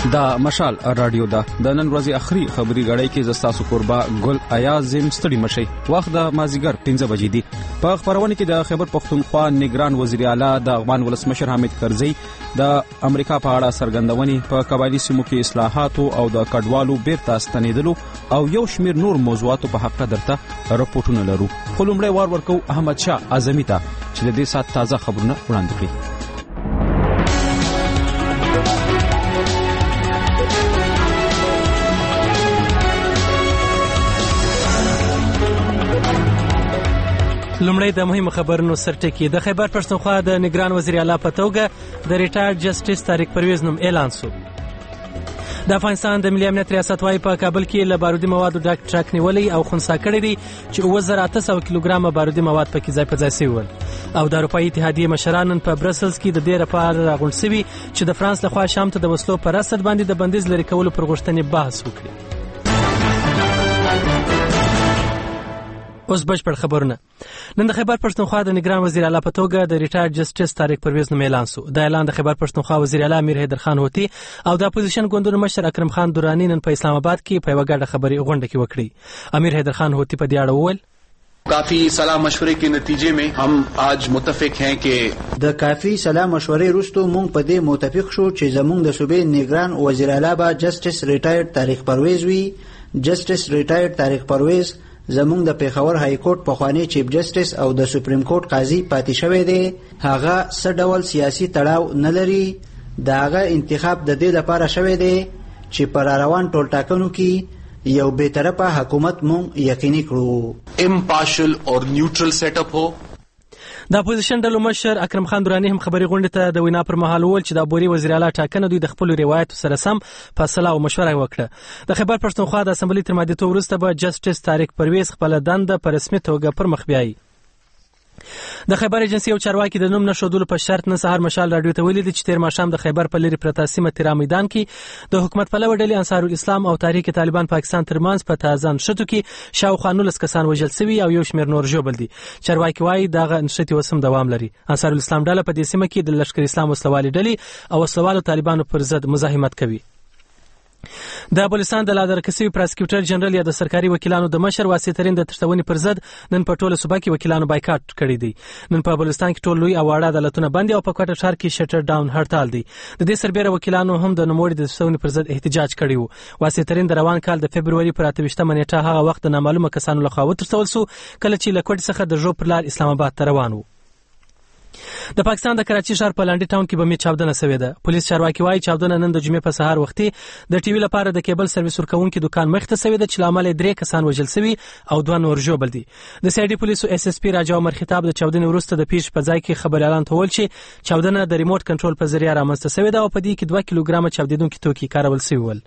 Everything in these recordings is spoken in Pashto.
دا مشال رادیو دا د نن ورځې اخري خبري غړۍ کې زستاسو قربا ګل ایازم ستړي مشي وخت د مازیګر 15 بجې دی. په خبرونه کې د خیبر پختونخوا نگران وزیر اعلی د افغان ولسمشر حامد کرزي د امریکا په اړه سرګندونې په قبایلی سیمو کې اصلاحات او د کډوالو بیرته ستنیدلو او یو شمیر نور موضوعاتو په حق درته راپورټونه لرو. خو لومړی وار ورکو احمد شاه اعظمي ته چې د دې سات تازه خبرونه وړاندې کړي. لومړی د مهمو خبرونو سرټکی. د خیبر پښتونخوا د نگران وزیر اعلی په توګه د ریټایرډ جسټس طارق پرویز نوم اعلان شو. د افغانستان د ملي امنیت ریاست وايي په کابل کې له بارودي موادو ډک ټرک نیولې او خنثی کړی دی چې 2800 کیلوګرام بارودي مواد پکې ځای په ځای شوي ول. او د اروپایي اتحادیې مشران په برسلز کې د دې لپاره راغونډ شوي چې د فرانس لخوا شام ته د وسلو پر رسد باندې د بندیز لري کولو پر غوښتنې بحث وکړي. اوس بشپړ خبرونه. نن د خیبر پښتونخوا د نگران وزیر اعلی په توګه د ریټایرډ جسټس طارق پرویز نوم اعلان شو. د اعلان د خیبر پښتونخوا وزیر اعلی امیر حیدر خان هوتی او د اپوزیشن ګوندونو مشر اکرم خان درانی نن په اسلام آباد کې په یوه ګډه خبري غونډه کې وکړي. امیر حیدر خان هوتی په دې اړه وویل काफी सलाह मशवरे के नतीजे में हम आज मुतफिक हैं कि د کافی سلاح مشورې وروسته مونږ په دې متفق شو چې زمونږ د صوبې نگران وزیر اعلی به جسټس ریټایرډ طارق پرویز وي. جسټس ریټایرډ طارق پرویز زمونږ د پیښور های کورټ پخوانی چیف جسټس او د سپریم کورټ قاضي پاتې شوی دی. هغه څه ډول سیاسي تړاو نه لري. د هغه انتخاب د دې لپاره شوی دی چې پر روان ټول ټاکنو کې یو بی‌طرفه حکومت مونږ یقیني کړو. امپارشل اور نیوټرل سیټ اپ هو. د اپوزیشن ډلو مشر اکرم خان درانی هم خبري غونډه ته د وینا پر مهال وویل چې د عبوري وزیر اعلی ټاکنه دوی د خپل روایت سره سم فیصله او مشوره وکړه. د خیبر پښتونخوا د اسمبلی تر ماډیټو وروسته به جسټس طارق پرویز خپل دنده په رسمي توګه پر مخ بیایي. د خیبر ایجنسی او چارواکي د نوم نشودلو په شرط نه سهار مشال رادیو ته ویلي چې تیر ماښام د خیبر په لري پرته سیمه تیرا میدان کې د حکومت پلوه ډلې انصار الاسلام او تحریک طالبان پاکستان ترمنځ په تازان شتو کې شاوخوا 19 کسان وژل شوي او یو شمېر نور ژوبل دي. چارواکي وايي دغه نښتې اوس هم دوام لري. انصار الاسلام ډله په دې سیمه کې د لشکر اسلام وسلوالې ډلې او وسلوالو طالبانو پر ضد مزاحمت کوي. د بلوچستان د لادرکسي پراسیکیوټر جنرال یا د سرکاري وکیلانو د مشر واسطرین د تشتونې پر ضد نن په ټوله صوبه کې وکیلانو بایکاټ کړی دی. نن په بلوچستان کې ټول لوی او واړه عدالتونه بند او په کوټه ښار کې شټر ډاون هړتال دی. د دې سربېره وکیلانو هم د نوموړي د تشتونې پر ضد احتجاج کړی وو. واسطرین د روان کال د فبرवरी پر 28 نیټه هغه وخت د نامعلومه کسانو لخوا وترسول شو کله چې له کوټې څخه د جو پر لار اسلام آباد ته روان وو. د پاکستان د کراچي ښار په لانډي ټاون کې به می چاودنه شوې ده. پولیس چارواکي وايي چاودنه نن د جمعې په سهار وختي د ټي وي لپاره د کیبل سرویس ورکوونکي دکان مخ ته شوې ده چې لامل 3 کسان وژل شوي او 2 نور ژوبل دي. د سی ډي پولیسو اس اس پی راجا عمر خطاب د چاودنې وروسته د پیښې په ځای کې خبر اعلان کول چې چاودنه د ریموټ کنټرول په ذریعہ رامنځته شوې ده او په دې کې 2 کیلوګرام چاودیدونکي توکي کارول شوي ول.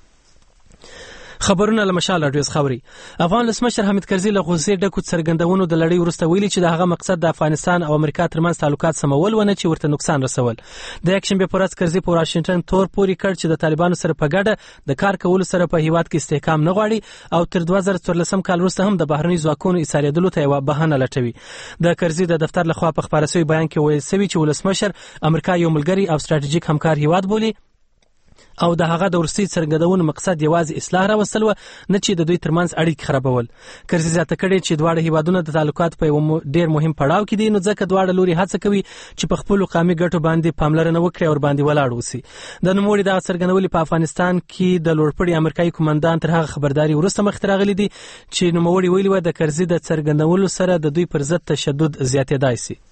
خبرونه له مشال رادیو خبري. افغان ولسمشر حامد کرزي له غوسې ډکو څرګندونو د لړۍ وروسته ویلي چې د هغه مقصد د افغانستان او امریکا ترمنځ تعلقات سمول ونه چې ورته نقصان رسول. د یکشنبه په ورځ کرزي په واشنگټن تور پوري کړ چې د طالبانو سره په ګډه د کار کولو سره په هیواد کې استحکام نه غواړي او تر 2014 کال وروسته هم د بهرني ځواکونو ایسارېدلو ته یو بهانه لټوي. د کرزي د دفتر لخوا په خبري شوی بیان کې ویل شوی چې ولسمشر امریکا یو ملګری او ستراتیژیک همکار هیواد بولي او د هغه د ورسي څرګندونو مقصد یوازې اصلاح راوستل و نه چې د دوی ترمنځ اړیکې خرابول. کرزي زیاته کړې چې دواړه هیوادونه د تعلقات په یو ډیر مهم پړاو کې دي نو ځکه دواړه لوري هڅه کوي چې په خپل قومي ګټو باندې پاملرنه وکړي او باندې ولاړ وسی. د نوموړي د څرګندولې په افغانستان کې د لوړپوړي امریکایي کمانډان تر هغه خبرداري وروسته مخ ته راغلي دي چې نوموړي ویلي و د کرزي د څرګندولو سره د دوی پر ضد تشدد زیاتېدای شي.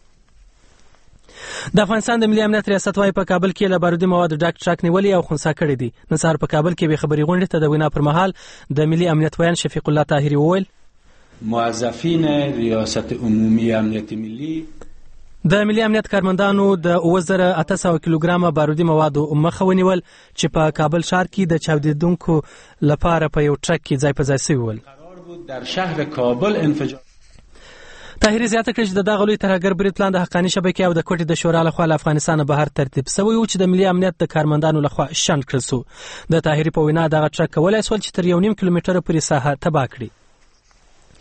د افغانستان د ملي امنیت ریاست وايي په کابل کې له بارودي موادو ډک ټرک نیولې او خنثی کړی دی. نن سهار په کابل کې به خبري غونډه ته د وینا پر مهال د ملي امنیت ویان شفیق الله طاهری وویل موظفین ریاست عمومی امنیت ملی د ملي امنیت کارمندانو د 2800 کیلوګرام بارودي موادو مخه ونیول چې په کابل ښار کې د چاودیدونکو لپاره په یو ټرک کې ځای په ځای شوی ول. قرار بود در شهر کابل انفجار طاهری زیاته کړ چې د دغه لوی ترهګر برید پلان د حقاني شبکې او د کوټې د شورا لخوا له افغانستان بهر ترتیب شوی و چې د ملي امنیت د کارمندانو لخوا شنډ کړل شو. د طاهری په وینا دغه ټرک کولای شول چې تر 1.5 کیلومتره پورې ساحه تباه کړي.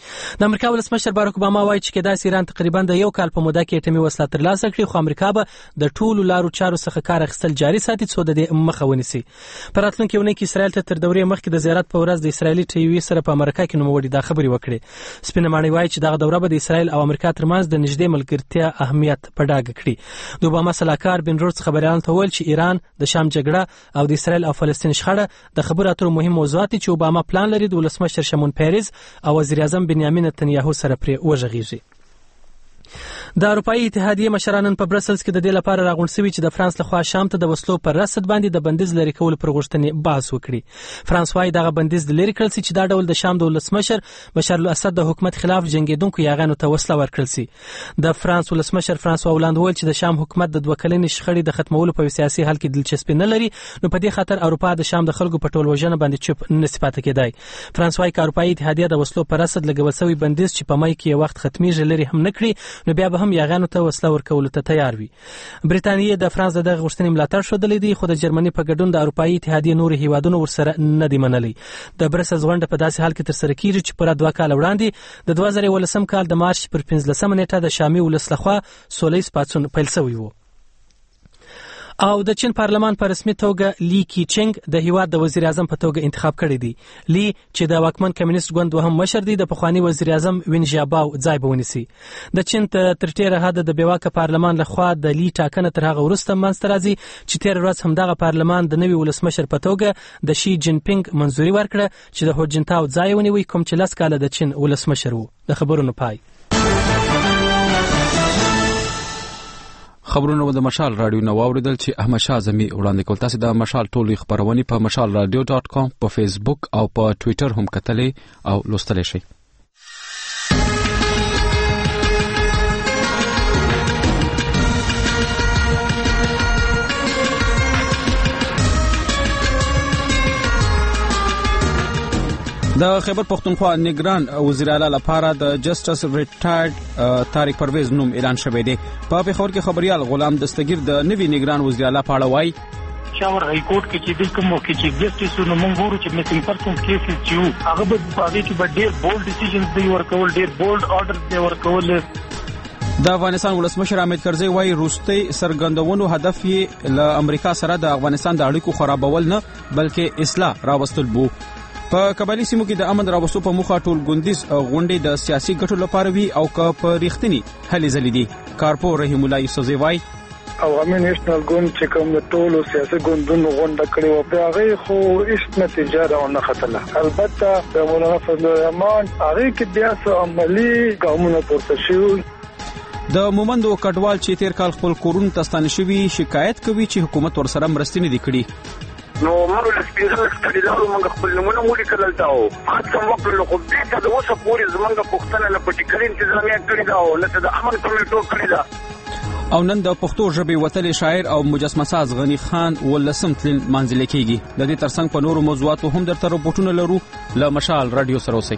د امریکا ولسمشر باراک اوباما وایي چې کېدای سي ایران تقریبا د 1 کال په موده کې اټومي وسله ترلاسه کړي، خو امریکا به د ټولو لارو چارو څخه کار اخیستل جاري ساتي څو د دې مخه ونیسي. په راتلونکي اونۍ کې اسرائیل ته تر دورې مخکې د زیارت په ورځ د اسرایلي ټي وي سره په امریکا کې نوموړي دا خبرې وکړې. سپینه ماڼۍ وایي چې دغه دوره به د اسرائیل او امریکا ترمنځ د نږدې ملګرتیا اهمیت په ډاګه کړي. د اوباما سلاکار بن رودز خبريالانو ته ویل چې ایران د شام جګړه او د اسرائیل او فلسطین شخړه د خبرو اترو مهم موضوعات چې اوباما پلان لري د ولسمشر شمون پیرز او وزیر اعظم بنیامین نتنیاهو سره پرې وژغیږي. د اروپאי اتحادیه مشرانو په برسلز کې د دې لپاره راغونډ شوي چې د فرانس لخوا شام ته د وسلو پر رسد باندې د بندیز لري کول پر غوښتنې بحث وکړي. فرانس وايي دغه بندیز د لري کړل چې دا ډول د شام د ولسمشر بشار الاسد د حکومت خلاف جنگیدونکو یاغانو ته وسله ورکړل سي. د فرانس ولسمشر فرانسوا اولاند وویل چې د شام حکومت د 2 کلنې شخړې د ختمولو په سیاسي حل کې دلچسپي نه لري، نو په دې خاطر اروپا د شام د خلکو په ټول وژنه باندې چوپ نشي پاتې کېدای. فرانس وايي چې اروپאי اتحادیه د وسلو پر رسد لګول شوی بندیز چې په مای کې وخت ختميږي لري هم نکړي، نو بیا به هم یاغانو ته وسله ورکول ته تیار وي. برتانیې د فرانس دغه غوښتنې ملاتړ شودلې دي، خو د جرمني په ګډون د اروپאי اتحادیه نور هیوادونو ورسره نه دی منلي. د برسلز غونډه په داسې حال کې تر سره کیږي چې پوره 2 کال وړاندې د 2013 کال د مارچ پر 15 نیټه د شامي ولس لخوا سولهییز پاڅون پیل شوی و. او د چین پارلمان په رسمي توګه لی کیچنګ د هیواد د وزیر اعظم په توګه انتخاب کړی دی. لی چې د واکمن کمیونست ګوند وهم مشر دی، د پخوانی وزیر اعظم وین ژیاباو ځای به ونیسي. د چین تر ډیره حد د بیواکه پارلمان لخوا د لی ټاکنه تر هغه وروسته منځته راځي چې تیر ورځ هم دغه پارلمان د نوي ولسمشر په توګه د شي جین پینګ منځوري ورکړه چې د هو جنتاو ځای ونیوي، کوم چې 10 کاله د چین ولسمشر وو. د خبرونو پای. خبرونه د مشال رادیو نو اوریدل چې احمد شاه اعظمي وړاندې کول. تاسو د مشال ټولې خبرونه په mashalradio.com په فیسبوک او په ټوئیټر هم کتلې او لوستلې شئ. د خیبر پختونخوا نگران وزیر اعلی لپاره د جسټس ریټایرډ طارق پرویز نوم اعلان شوی دی. په پیښور کې خبريال غلام دستگیر د نوی نگران وزیر اعلی په اړه وایي شاور های کورټ کې چې د کوم کې چې جسټسونو موږ ورو چې میسنګ پرسن کیسز چې هغه به باندې کې ډېر بولډ ډیسیژنز دی ورکول، ډېر بولډ آرډر دی ورکول. د افغانستان ولسمشر حامد کرزی وایي روستي سرګندونو هدف یې له امریکا سره د افغانستان د اړیکو خرابول نه بلکې اصلاح راوستل بو. په قبایلی سیمو کې د امن راوستو په موخه ټول ګوندیز غونډې د سیاسي ګټو لپاره وی او که په ریښتینی هلې ځلې دي. کارپو رحیم الله یوسفزی وایي عوامي نېشنل ګوند چې کوم د ټولو سیاسي ګوندونو غونډه کړې و په هغه خو هیڅ نتیجه راونه ختله. البته د مولانا فضل الرحمن هغه کې بیا څه عملی ګامونه پورته شوي. د مومندو کډوال چې تیر کال خپل کورونه ته ستانه شوي شکایت کوي چې حکومت ورسره مرستې نه دي کړې. نو موږ له سپیشل کډوالو موږ خپل نمونه مولي کړل دا او خاصه وکړو خو دې ته د اوسه پوری زمونږ پښتنه له پټیکل انتظامیه کړی دا او لته د امن کمیټو کړی دا. او نن د پښتو ژبې وتلې شاعر او مجسمه ساز غنی خان ولسم تلین منځل کېږي. د دې ترڅنګ په نورو موضوعاتو هم درته رپورټونه لرو. له مشال رادیو سره اوسئ.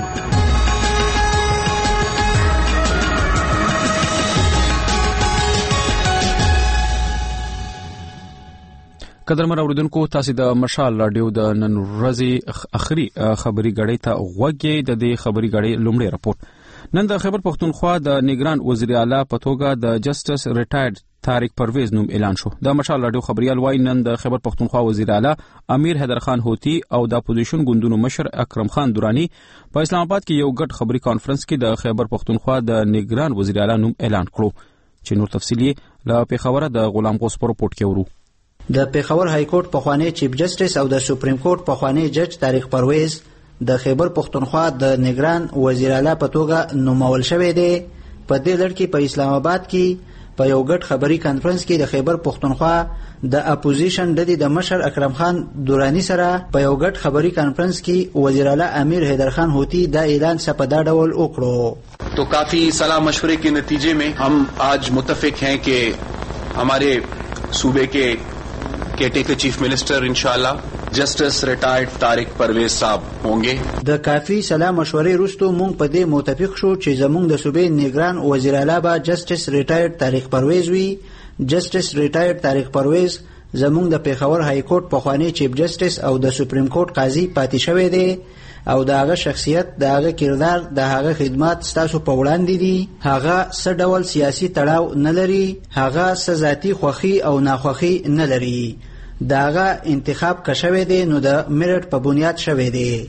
قدرمن اوریدونکو، تاسو د مشال رادیو د نن ورځې اخري خبري غړې ته غوږی. د دې خبري غړې لومړی راپور نن د خیبر پختونخوا د نگران وزیر اعلی په توګه د جسټس ریټایرډ طارق پرویز نوم اعلان شو. د مشال رادیو خبريال وایي نن د خیبر پختونخوا وزیر اعلی امیر حیدر خان هوتی او د اپوزیشن ګوندونو مشر اکرم خان دورانی په اسلام آباد کې یو ګډ خبري کانفرنس کې د خیبر پختونخوا د نگران وزیر اعلی نوم اعلان کړو چې نور تفصیلی له پیښور د غلام غوث په رپورټ کې ورو. د پیښور های کورټ پخوانی چیف جسټس او د سپریم کورټ پخوانی جج طارق پرویز د خیبر پختونخوا د نگران وزیر اعلی په توګه نومول شوی دی. په دې لړ کې په اسلام آباد کې په یو ګډ خبري کانفرنس کې د خیبر پختونخوا د اپوزیشن ډلې د مشر اکرم خان دورانی سره په یو ګډ خبري کانفرنس کې وزیر اعلی امیر حیدر خان هوتی دا اعلان سپدا ډول وکړو. तो काफी सलाह मशवरे के नतीजे में हम आज मुत्तफिक हैं कि हमारे सूबे के केटेकर चीफ मिनिस्टर इंशाअल्लाह जस्टिस रिटायर्ड तारिक परवेज साहब होंगे. د کافی سلاح مشورې وروسته مونږ په دې متفق شو چې زمونږ د صوبې نگران وزیر اعلی به جسټس ریټایرډ طارق پرویز وي. جسټس ریټایرډ طارق پرویز زمونږ د پیښور های کورټ پخوانی چیف جسټس او د سپریم کورټ قاضي پاتې شوی دی. او د هغه شخصیت، د هغه کردار، د هغه خدمات ستاسو په وړاندې دي. هغه څه ډول سیاسي تړاو نه لري، هغه څه ذاتي خوښي او ناخوښي نه لري. د هغه انتخاب که شوی دی نو د میرټ په بنیاد شوی دی.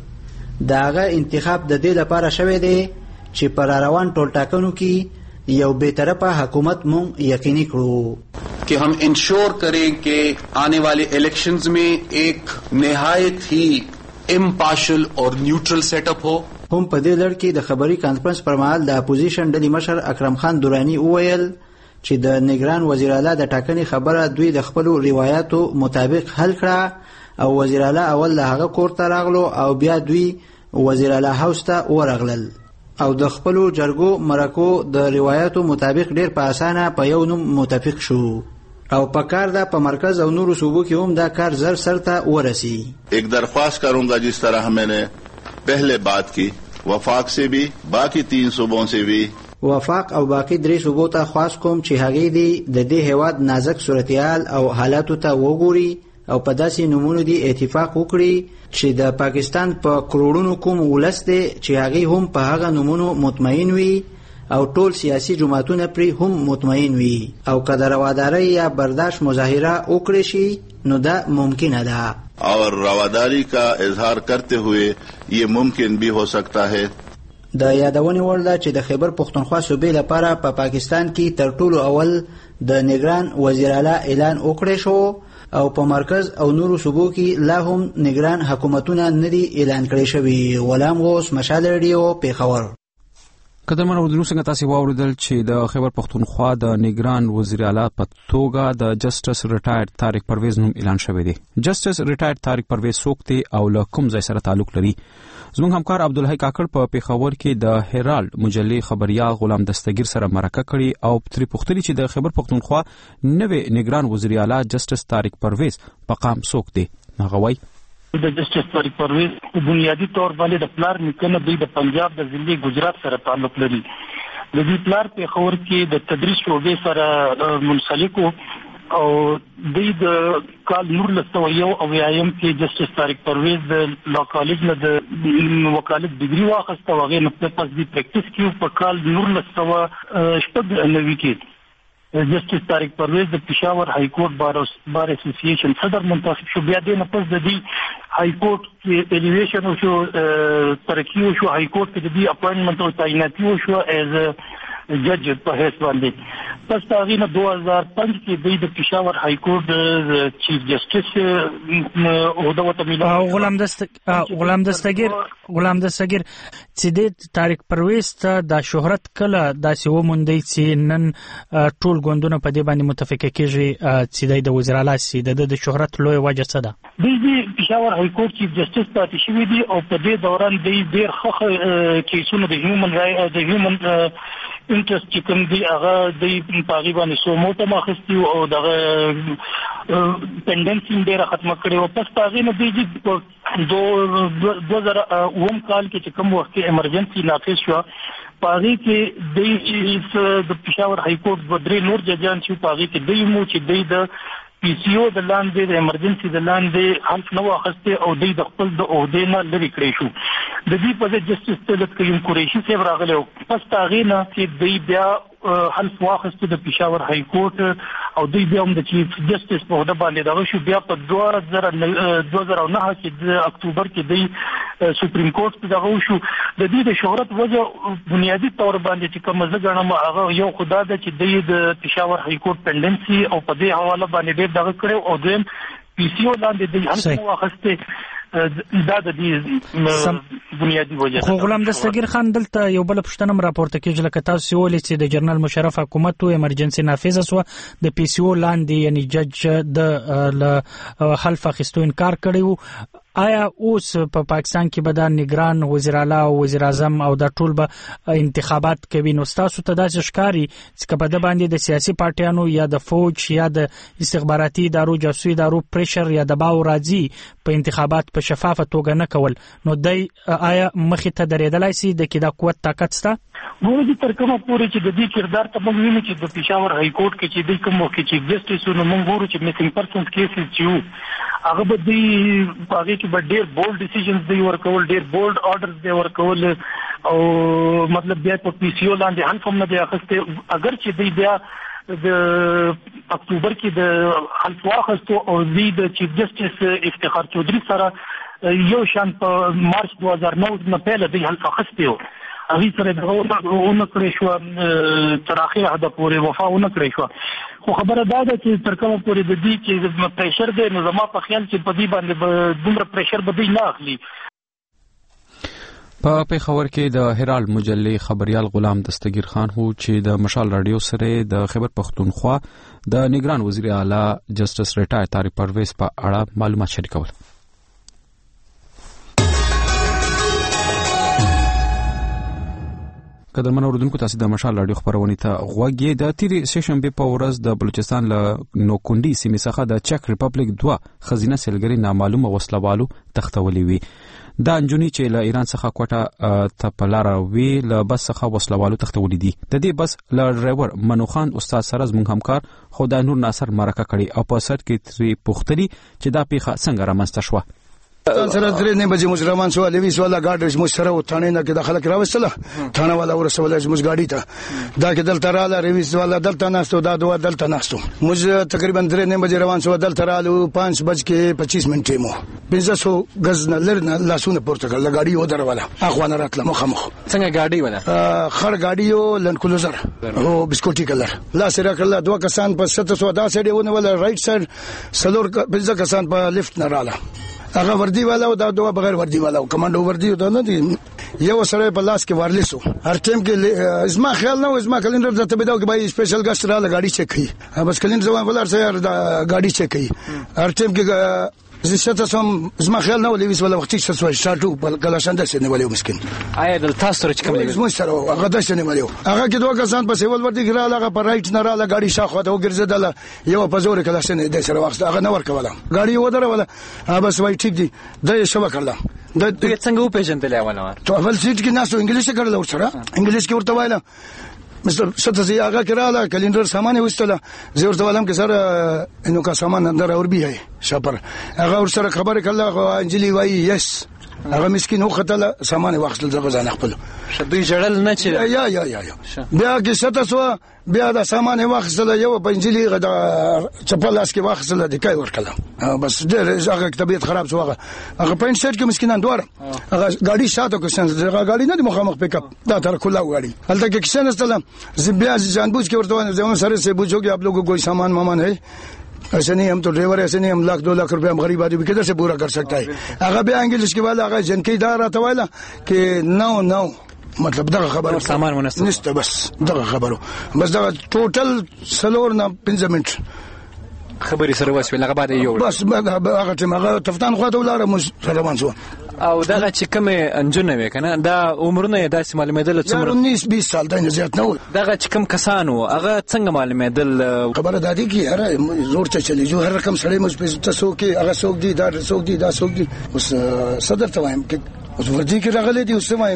د هغه انتخاب د دې لپاره شوی دی چې پر روان ټولټاکنو کې یو بیطرفه حکومت مونږ یقیني کړو कि हम इंश्योर करें कि आने वाले इलेक्शंस में एक निहायत ही इम्पार्शियल और न्यूट्रल सेटअप हो. هم په دې لړ کې د خبري کانفرنس پر مهال د اپوزیشن ډلې مشر اکرم خان درانی وویل چې د نگران وزیر اعلی د ټاکنې خبره دوی د خپل روایتو مطابق حل کړه او وزیر اعلی اول له هغه کور ته راغلو او بیا دوی وزیر اعلی هاوس ته ورغلل او د خپل جرګو مرکو د روایتو مطابق ډیر په اسانه په یو نوم متفق شو او په کار دا په مرکز او نورو صوبو کې هم دا کار زر سرته ورسی. एक दरख्वास्त करूंगा जिस तरह मैंने पहले बात की वफाक से भी बाकी 3 सूबों से भी. وفاق او باقی 3 صوبو ته خواست کوم چې هغه دی د دې هواد نازک صورتحال او حالاتو ته وګوري او په داسې نمونه دی اتفاق وکړي چې د پاکستان په کروڑونو کوم ولس دی چې هغه هم په هغه نمونه مطمئن وي او ټول سیاسي جماعتونه پرې هم مطمئن وي او کله رواداری یا برداشت مظاهره وکړي شي نو دا ممکنه ده और رواداری का इजहार करते हुए ये मुमकिन भी हो सकता है. د یادونې وړ ده چې د خیبر پختونخوا صوبې لپاره په پاکستان کې تر ټولو اول د نگران وزیر اعلی اعلان وکړی شو او په مرکز او نورو صوبو کې لا هم نگران حکومتونه نه دي اعلان کړی شوي. غلام غوث، مشال رادیو، پیښور. قدرمن اوردونکو څنګه تاسو واوریدل چې د خیبر پختونخوا د نگران وزیر اعلی په توګه د جسټس ریټایرډ طارق پرویز نوم اعلان شوی دی. جسټس ریټایرډ طارق پرویز څوک دی او له کوم ځای سره تعلق لري؟ زموږ همکار عبدالحی کاکړ په پیښور کې د هرالد مجلې خبريال غلام دستگیر سره مرکه کړي او تری پوښتنه چې د خیبر پختونخوا نوې نگران وزیر اعلی جسټس طارق پرویز په قام څوک دی؟ هغه وایي د جسټس طارق پرویز بنیادی طور باندې د پلار نکنه دوی د پنجاب د ضلع گجرات سره تعلق لري. د دې پلار پیښور کې د تدریس شعبې سره منسلک او د کال 1991 کې جسټس طارق پرویز د لا کالج نه د وکالت ډیګري واخیسته او هغه نه پس د پریکټیس کې په کال 1990 کې جسټس طارق پرویز د پېښور های کورټ بار اسوسییشن صدر منتخب شو. بیا د نه پس د دې های کورټ کې الیویشن او شو ترقی شو های کورټ کې د دې اپاینټمنت او تعیناتی شو ایز جج په هیڅ باندې. پس هغه نه 2005 کې د پېښور های کورټ چیف جسټس عہده وته ملو. غلام دستگیر چې د طارق پرویز ته د شهرت کله داسې وموندي چې نن ټول ګوندونه په دې باندې متفق کېږي چې د وزیر اعلی سي د شهرت لوی وجه څه ده؟ د پېښور های کورټ چیف جسټس پاتې شوی دی او په دې دوران د ډېر ښه کیسونو د هیومن انټرست چې کوم دی هغه د پاغي باندې سو موته ماخستي او دغه پندنسي ډېر ختمه کړي او پس پاغي نه دی 2009 کال کې چې کوم وخت ایمرجنسي نافذ شو پاغي کې د پېښور های کورټ بدري نور ججان چې پاغي کې دی مو چې د پی سی او د لاندې د ایمرجنسي د لاندې حلف نو واخسته او د خپل د عہده نه لري کړی شو. د دې په جسټس طلب کریم قریشي صاحب راغله پس تاغې نه چې دی بیا حلف واخسته د پېښور های کورټ او دی بیا هم د چیف جسټس په عہده باندې دا شو. بیا په 2009 کې د اکتوبر کې دی سپریم کورټ ته دغه شو. د دې د شهرت وجه بنیادی طور باندې چې کوم ځګنه هغه یو خدا ده چې د پېښور های کورټ پندنسي او په دې حواله باندې دغه کړو او د پی سی او لاندې د حلف واخسته دا د دې بنیادی وجه. خو غلام دستگیر خان دلته یو بل پښتنه راپورته کېږي لکه تاسو ولې چې د جنرال مشرف حکومت او ایمرجنسي نافذ شو د پی سی او لاندې یعنی جج د حلف اخیستو انکار کړی. آیا اوس په پاکستان کې به د نگران وزیر اعلی او وزیر اعظم او د ټول به انتخابات کوي نو تاسو ته داسې ښکاري چې په د باندې د سیاسي پارټیانو یا د فوج یا د استخباراتي ادارو جاسوسي ادارو پریشر یا دباو راځي په انتخابات په شفافه توګه نه کول نو دای آیا مخې ته درېدلای شي د کېدا قوت طاقت ستا؟ ګورې دي تر کومه پورې چې د دې کردار ته موږ وینو چې د پېښور هاي کورټ کې چې دوی کوم وخت کې چیف جسټس نو موږ ګورو چې میسنګ پرسنز کیسز چې هغه به دوی هغې کې به ډېر بولډ ډیسیژنز دوی ورکول، ډېر بولډ آرډرز دی ورکول او مطلب بیا په پی سی او لاندې حلف هم نه دی اخیستی. اگر چې دوی بیا د اکتوبر کې د حلف واخیستو او دوی د چیف جسټس افتخار چودھری سره یو شان په مارچ 2009 نه پیله دوی حلف اخیستی و، هغې سره دغه ونه کړې شوه، تر اخره حده پورې وفا ونه کړې شوه. خو خبره دا ده چې تر کومه پورې د دې چې پریشر دی نو زما په خیال چې په دې باندې به دومره پریشر به دوی نه اخلي. په پیښور کې د هرالد مجلې خبريال غلام دستگیر خان هو چې د مشال رادیو سره د خیبر پختونخوا د نگران وزیر اعلی جسټس ریټایر طارق پرویز په اړه معلومات شریکول. قدرمن اوردونکو تاسو د مشال رادیو خبرونه ته غوږی. د تیری سیشن په ورځ د بلوچستان له نوکونډي سیمې څخه د چک ریپبلیک 2 خزینه سیلګری نامعلومه وسلوالو تختولې وي. دا انجونی چې له ایران څخه کوټه ته په لار وی له بس څخه وسلوالو تختولې دي. د دې بس له ډرایور منوخان استاد سره زموږ همکار خدای نور ناصر مرکه کړي او په سر کې تری پوښتني چې دا پیښه څنګه رامنځته شوه. سره درې نه بجې مجرمان سو لويس ولا گاډ مو سره وټانه نه کې داخله کراوسله ثانه والا ورسوله مو گاډی ته دا کې دلته رااله لويس ولا دلته ناستو دا دوه دلته ناستو موږ تقریبا درې نه بجې روان سو دلته رالو 5:25 منټه مو 500 غز نه لرنه لاسونه پورته کړل گاډي و دروله اخوانه راتله مخمخ څنګه گاډي ولا خړ گاډي یو لنکلوزر او بسکوټي کلر لا سره کړل دوه کسان په 700 دا سړي ونه ولا رائټ سایډ سلور 15 کسان په لیفت نه رااله هغه وردی والا او دا دوه بغیر وردی والا او کمانډو وردی دا نه دي یو سره په لاس کې ورلیسو هر ټیم کې اسما خیال نه اسما کلندر ته بيداو کې بای سپیشل ګاست را لګاډي چک کړي بس کلندر ځوان ولر سره دا ګاډي چک کړي هر ټیم کې زه سم اسما خیال نه ولې وسوله وختي څه شاټو په کلاشنده سره نه ولې مسكين آیا د تاسو سره کوم دی زموږ سره هغه د شنه مليو هغه کې دوه کسان په سیول ورته ګراله هغه په رائټ نه رااله ګاډي شاخه ته وګرځیدله یو په زور کلاشنه د سره وخت هغه نه ورکوله ګاډي ودروله بس وای ټیک دی د شو کړل د څنګه و پیژندل یاونه ته ول سیټ کې ناسو انګلیش کړل ورسره انګلیش کې ورته وایله مثلا ستاسو هغه کراله کلندر سامان وستله زه ورته ولم کې سره انو کا سامان اندر اور بي ہے شپر هغه ورسره خبره کړه انجلی وای یس هغه مسكين هو خدله سامان واخصل دغه ځان خپل دوی جړل نه چي یا بیا کې ستاسو بیا دا سامان واخصل یو پنځلي غدا چپلاس کې واخصل د کای ورکړه بس ډېر هغه طبيعت خراب شو هغه پاین سیټ کې مسکینان دوار هغه ګاډي شاته کوشن هغه ګاډي نه د مخامخ پیک اپ دا تر کولا ګاډي هلته کې کسان استلم بیا جانبوج کې ورته زموږ سره سے بوجھو کہ آپ لوگوں کو کوئی سامان مامان ہے ऐसे नहीं हम तो ड्राइवर ऐसे नहीं हम लाख 2 लाख रुपए हम गरीब आदमी किधर से पूरा कर सकता है هغه بیا انګلیش کې والا هغه جن کې اداره ته وایلا کې نو مطلب دغه خبره سامان ونسته نشته بس دغه خبره بس دغه ټوټل سلور نه 15 منټ خبري سره واسوي لغه بعد یو بس هغه ټیم هغه تفتان خو ته ولاره مو روان شو او دغه چې کوم انجونه وکنه دا عمرونه داسې معلومېدل څومره 19-20 سال دا نه زیات نه دغه چې کوم کسانو هغه څنګه معلومېدل خبره دادی کی هر زور ته چلی جو هر رقم سړی مو په تاسو کې هغه څوک دی دا څوک دی دا څوک دی اوس صدر ته وایم کې اوس ورته کې راغلي دي اوس وایم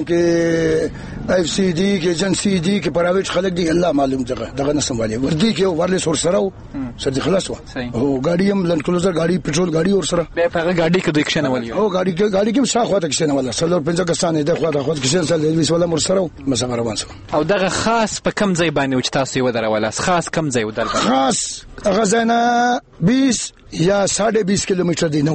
کې اف سی डी کې ایجنسی دی کې پرایویټ خلک دی الله معلوم دغه نه سموالي ورته کې ورله سور سره سره خلاص و او ګاډي هم لند کلوزر ګاډي پټرول ګاډي ور سره به په ګاډي کې دوی کښنه ولي او ګاډي کې شاخه ته کښنه ولا سلور 15 کسان د خو د خود کښنه سره لويس ولا مر سره مسافر روان شو او دغه خاص په کم ځای باندې چې تاسو یو دروله خاص کم ځای ودل خاص هغه ځای 20 یا 20.5 کیلومتر دی نو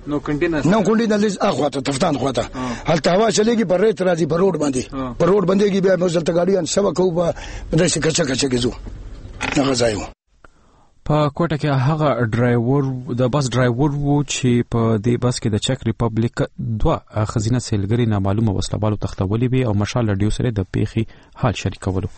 کونډي نه لږ اخوا ته تفتان خواته هلته هوا چلےږي پر ریت راځي پر روډ باندې کې بیا موږ ته ګاډي ان سبا کو په داسې کچا کېزو هغه ځای په کوټه کې هغه ډرایور د بس ډرایور وو چې په دې بس کې د چک ریپبلیک 2 خزینه سیلګری نامعلومه وسلوالو تختولې وي او مشال رادیو سره د پیخي حال شریکولو.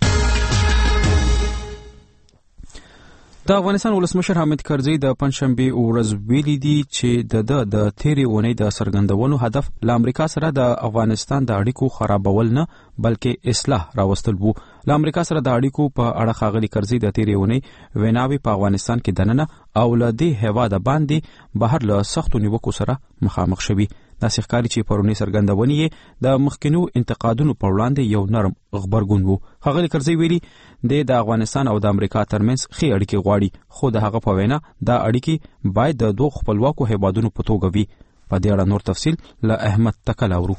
د افغانستان ولسمشر حامد کرزي د پنځشنبه ورځ ویلي دي چې د تیری اونۍ د سرګندونو هدف له امریکا سره د افغانستان د اړیکو خرابول نه بلکې اصلاح راوستل وو. له امریکا سره د اړیکو په اړه ښاغلي کرزي د تیری اونۍ ویناوي په افغانستان کې دننه او له دې هیواده باندې بهر له سختو نیوکو سره مخامخ شوي. داسې ښکاري چې پرونی سرګندونې یې د مخکینو انتقادونو پر وړاندې یو نرم غبرګون وو. ښاغلي کرزي ویلي د افغانستان او د امریکا ترمنځ ښې اړیکې غواړي، خو د هغه په وینا دا اړیکې باید د دوه خپلواکو هیوادونو په توګه وي. په دې اړه نور تفصیل له احمد تکل اورو.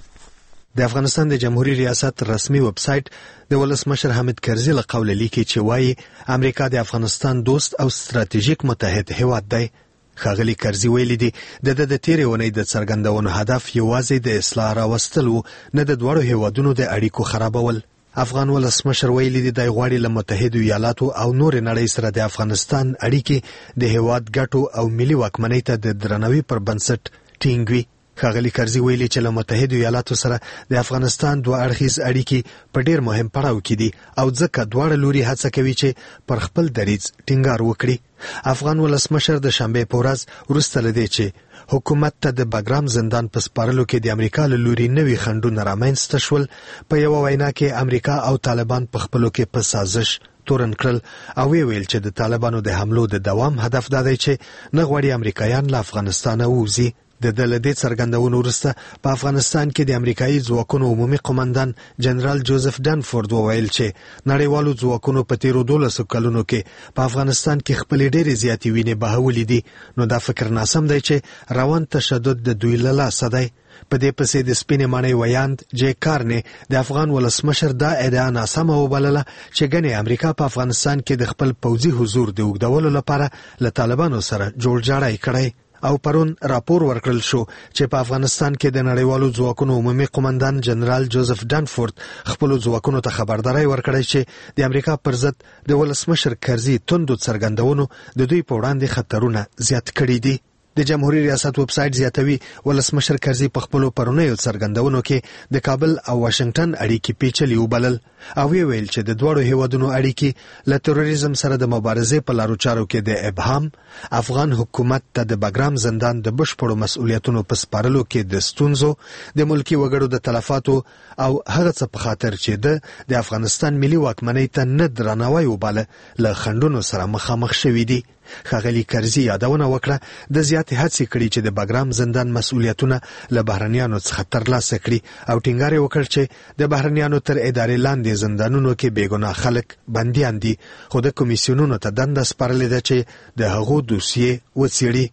د افغانستان د جمهوریت ریاست رسمي ویب سټ د ولسمشر حامد کرزي له قوله لیکي چې وایي امریکا د افغانستان دوست او ستراتیژیک متحد هیواد دی. ښاغلي کرزي ویلي دي د تیرې اونۍ د څرګندونو هدف یوازې د اصلاح راوستل و، نه د دواړو هیوادونو د اړیکو خرابول. افغان ولسمشر ویلي دي د غواړي له متحده ایالاتو او نور نړۍ سره د افغانستان اړیکې د هیواد ګټو او ملي واکمنۍ ته د درناوي پر بنسټ ټینګ وي. ښاغلي کرزي ویلي چې له متحده ایالاتو سره د افغانستان دوه اړخیز اړیکې په ډیر مهم پړاو کې دي او ځکه دواړه لوري هڅه کوي چې پر خپل دریځ ټینګار وکړي. افغان ولسمشر د شنبې په ورځ وروسته له دې چې حکومت ته د بګرام زندان په سپارلو کې د امریکا له لوري نوي خنډونه رامنځته شول، په یوه وینا کې امریکا او طالبان په خپلو کې په سازش تورن کړل او ویل چې د طالبانو د حملو د دوام هدف دا دی چې نه غواړي امریکایان له افغانستانه ووځي. د دې څرګندونو وروسته په افغانستان کې د امریکایي ځواکونو عمومي قومندان جنرال جوزف ډانفورد وویل چې نړیوالو ځواکونو په تیرو 12 کلونو کې په افغانستان کې خپلې ډېرې زیاتې وینې بهولې دي، نو دا فکر ناسم دی چې روان تشدد د دوی له لاسه دی. په دې پسې د سپینې ماڼۍ ویاند جې کارنې د افغان ولسمشر دا ادعا ناسمه وبلله چې ګنې امریکا په افغانستان کې د خپل پوځي حضور د اوږدولو لپاره له طالبانو سره جوړجاړی کړی. او پرون راپور ورکړل شو چې په افغانستان کې د نړیوالو ځواکونو عمومي قومندان جنرال جوزف ډانفورد خپل ځواکونو ته خبرداري ورکړی چې د امریکا پر ضد د ولسمشر کرزي توندو څرګندونو د دوی په وړاندې خطرونه زیات کړي دي. د جمهوریت ریاست ویب سټ زیاتوي ولسمشر کرزي په خپل پرونیو څرګندونو کې د کابل او واشنگټن اړیکې پیچلې وبلل او ویل چې د دوړو هیوادونو اړیکې له تروریزم سره د مبارزې په لارو چارو کې د ابهام، افغان حکومت ته د بګرام زندان د بشپړو مسؤلیتونو په سپارلو کې د ستونزو، د ملکی وګړو د تلفاتو او هغه څه په خاطر چې د افغانستان ملي واکمنۍ ته نه درناوی وباله له خنډونو سره مخامخ شوي دي. ښاغلي کرزي یادونه وکړه د زیاتې هڅې کړي چې د بګرام زندان مسؤلیتونه له بهرنیانو څخه ترلاسه کړي او ټینګار یې وکړ چې د بهرنیانو تر ادارې لاندې زندانونو کې بېګناه خلک بندیان دي، خو د کمیسیونونو ته دنده سپارلې ده چې د هغو دوسیې وڅېړي.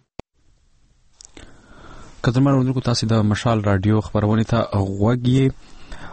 قدرمن اوریدونکو، تاسو د مشال رادیو خبرونه ته غوږ یې.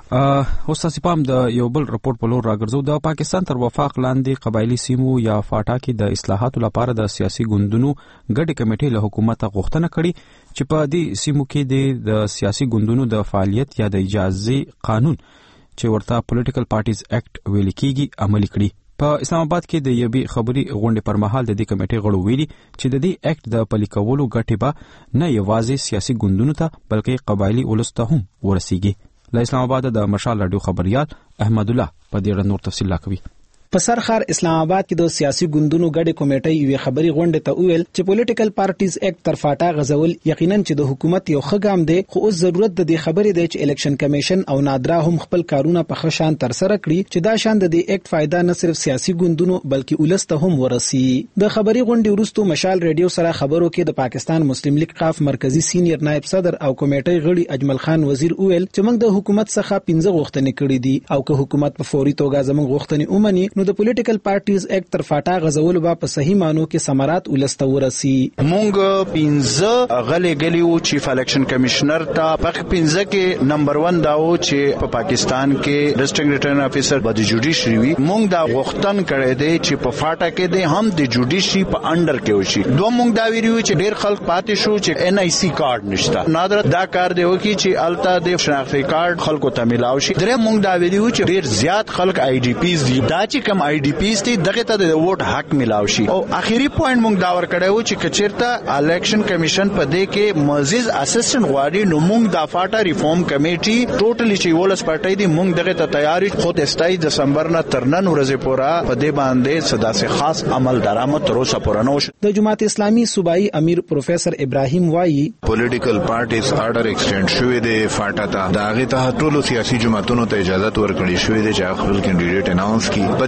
اوس تاسو پام د یو بل رپورټ په لور راګرځو. د پاکستان تر وفاق لاندې قبایلی سیمو یا فاټا کې د اصلاحاتو لپاره د سیاسي ګوندونو ګډه کمیټې له حکومت غوښتنه کړې چې په دې سیمو کې د سیاسي ګوندونو د فعالیت یا د اجازه قانون چې ورته پولیټیکل پارټیز اکټ ویل کېږي عملي کړي. په اسلام آباد کې د یوې خبري غونډې پر مهال د دې کمیټې غړو ویلي چې د دې اکټ د پلي کولو ګټې به نه یوازې سیاسي ګوندونو ته بلکې قبایلی ولس ته هم ورسیږي. له اسلام آباد د مشال رادیو خبريال احمد الله په دې اړه نور تفصیل راکوي. په سرخار اسلام آباد کې د سیاسي ګوندونو ګډه کمیټې یوې خبري غونډه ته ویل چې پولیټیکل پارټیز اکټ تر فاټا غزول یقینا چې د حکومت یو ښه ګام دی، خو اوس ضرورت د دې خبرې دی چې الیکشن کمیشن او نادرا هم خپل کارونه په ښه شان تر سره کړي چې دا شان د دې اکټ فائدہ نه صرف سیاسي ګوندونو بلکې ولس ته هم ورسي. د خبري غونډې وروسته مشال رادیو سره خبرو کې د پاکستان مسلم لیگ قاف مرکزی سینیئر نائب صدر او کمیټې غړي اجمل خان وزیر ویل چې موږ د حکومت څخه 15 غوښتنې کړې دي او که حکومت په فوري توګه زموږ غوښتنې ومني نو د پولیټیکل پارټیز اکټ تر فاټا غزول به په صحیح مانو کې ثمرات ولسته ورسي. مونږ 15 غلې غلیو چیف الیکشن کمشنر ته په 15 کې نمبر 1 داو چې په پاکستان کې ډیسټرکټ ریټرن افیسر د جوډیشری وي. مونږ دا غوښتن کړی دی چې په فاټا کې د هم د جوډیشری په انډر کې وشي. دوه مونږ دا ویریو چې ډیر خلک پاتې شو چې ان آی سی کارت نشته، نادر دا کار دی وکي چې التا د شناختی کارت خلکو ته ملاوي شي. درې مونږ دا ویریو چې ډیر زیات خلک آی ډی پیز دي، دا چې کم آی ډی پیز دي دغه ته د ووټ حق ملاوي شي. او اخیری پوینټ مونږ دا ور کړو چې کچیرته الیکشن کمیشن په دې کې مزید اسسټنټ غواړي نو مونږ د فاټا ریفارم کمیټي ټوټلی چې ولس پټای دي مونږ دغه ته تیاری خو د 27 دسمبر نه تر نن ورځې پورې په دې باندې صداسه خاص عمل درآمد تر اوسه پورې نه وشو. د جماعت اسلامي صوبایي امیر پروفیسر ابراهیم وایي پولیټیکل پارټیز آرډر ایکسټند شوې ده فاټا ته، دا هغه ته ټولو سیاسي جماعتونو ته اجازه ورکړې شوې ده چې خپل کینډیډیټ اناونس کړي. په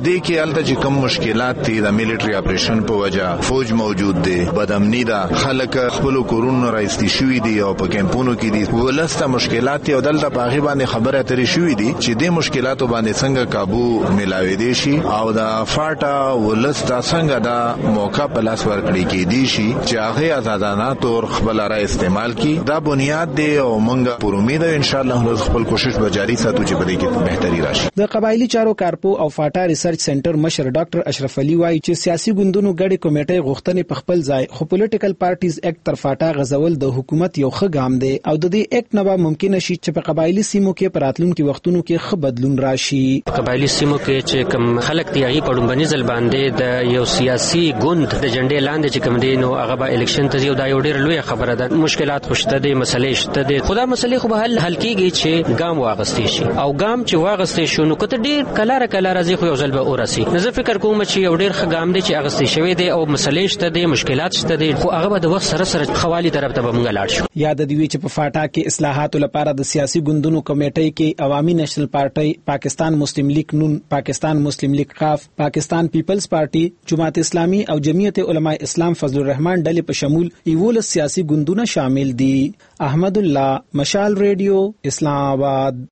دې کې الته چې کم مشکلات دي د میلیټری اپریشن په وجه فوج موجود دي بدامنی دا خلک خپل کورونو راځي شوې دي او په کیمپونو کې دي ولسته مشکلات دي او دلته په هغه باندې خبره اترې شوې دي چې د مشکلاتو باندې څنګه قابو ملاوي دي شي او دا فاټا ولسته څنګه دا موقع په لاس ورکړي کې دي شي چې هغه آزادانه تور خپل را استعمال کی دا بنیاد دی او موږ پر امید ان شاء الله خپل کوشش به جاری ساتو چې په دې کې بهتري راشي. د قبایلی چارو کارپو او فاټا ریسرچ سنټر مشر ډاکټر اشرف علي وايي چې سیاسي ګوندونو ګډه کمیټې غوښتنې په خپل ځای خو پولیټیکل پارټیز اکټ تر فاټا غزول د حکومت یو ښه ګام دی او د دې اکټ نه به ممکن شي چې په قبایلی سیمو کې پراتلونکو وختونو کې ښه بدلون راشي. قبایلی سیمو کې چې کوم خلک دی هغه په ډومبني ځل باندې د یو سیاسي ګوند د جنډې لاندې چې کوم دی نو هغه به الیکشن ته یو دا یو ډېر لوی خبره ده. مشکلات خوشته دي مسلې شته دي خدا مسلې خو به حل کیږي چې ګام واغستې شي او ګام چې واغستې شو نو کته ډېر کلاره راځي خو یو ځل به اورسي. نو فکر کوم چې یو ډېر ښه ګام دی چې اغستې شوی دی او مسلې شته دي مشکلات شته دي خو هغه به د وخت سره خوالي طرف ته موږ لاړ شو. یاد دی چې په فاټا کې اصلاحات لپاره د سیاسي ګوندونو کمیټې کې عوامي نېشنل پارټي پاکستان مسلم لیگ نون پاکستان مسلم لیگ قاف پاکستان پیپلز پارټي جماعت اسلامی او جمعیت علماء اسلام فضل الرحمن ډلې په شمول ایول سیاسي ګوندونه شامل دي. احمد الله مشال ریډیو اسلام آباد.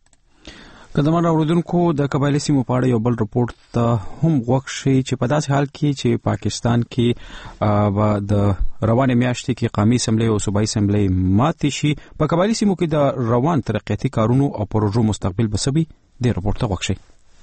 قدمان اوردونکو د قبایلی سیمو په اړه یو بل رپورت ته هم غوښ شي چې په داسې حال کې چې پاکستان کې د روانې میاشتې کې قومي اسمبلی او صوبایي اسمبلی ماتې شي په قبایلی سیمو کې د روان ترقیاتي کارونو او پروژو مستقبل بسوي د رپورت ته غوښ شي.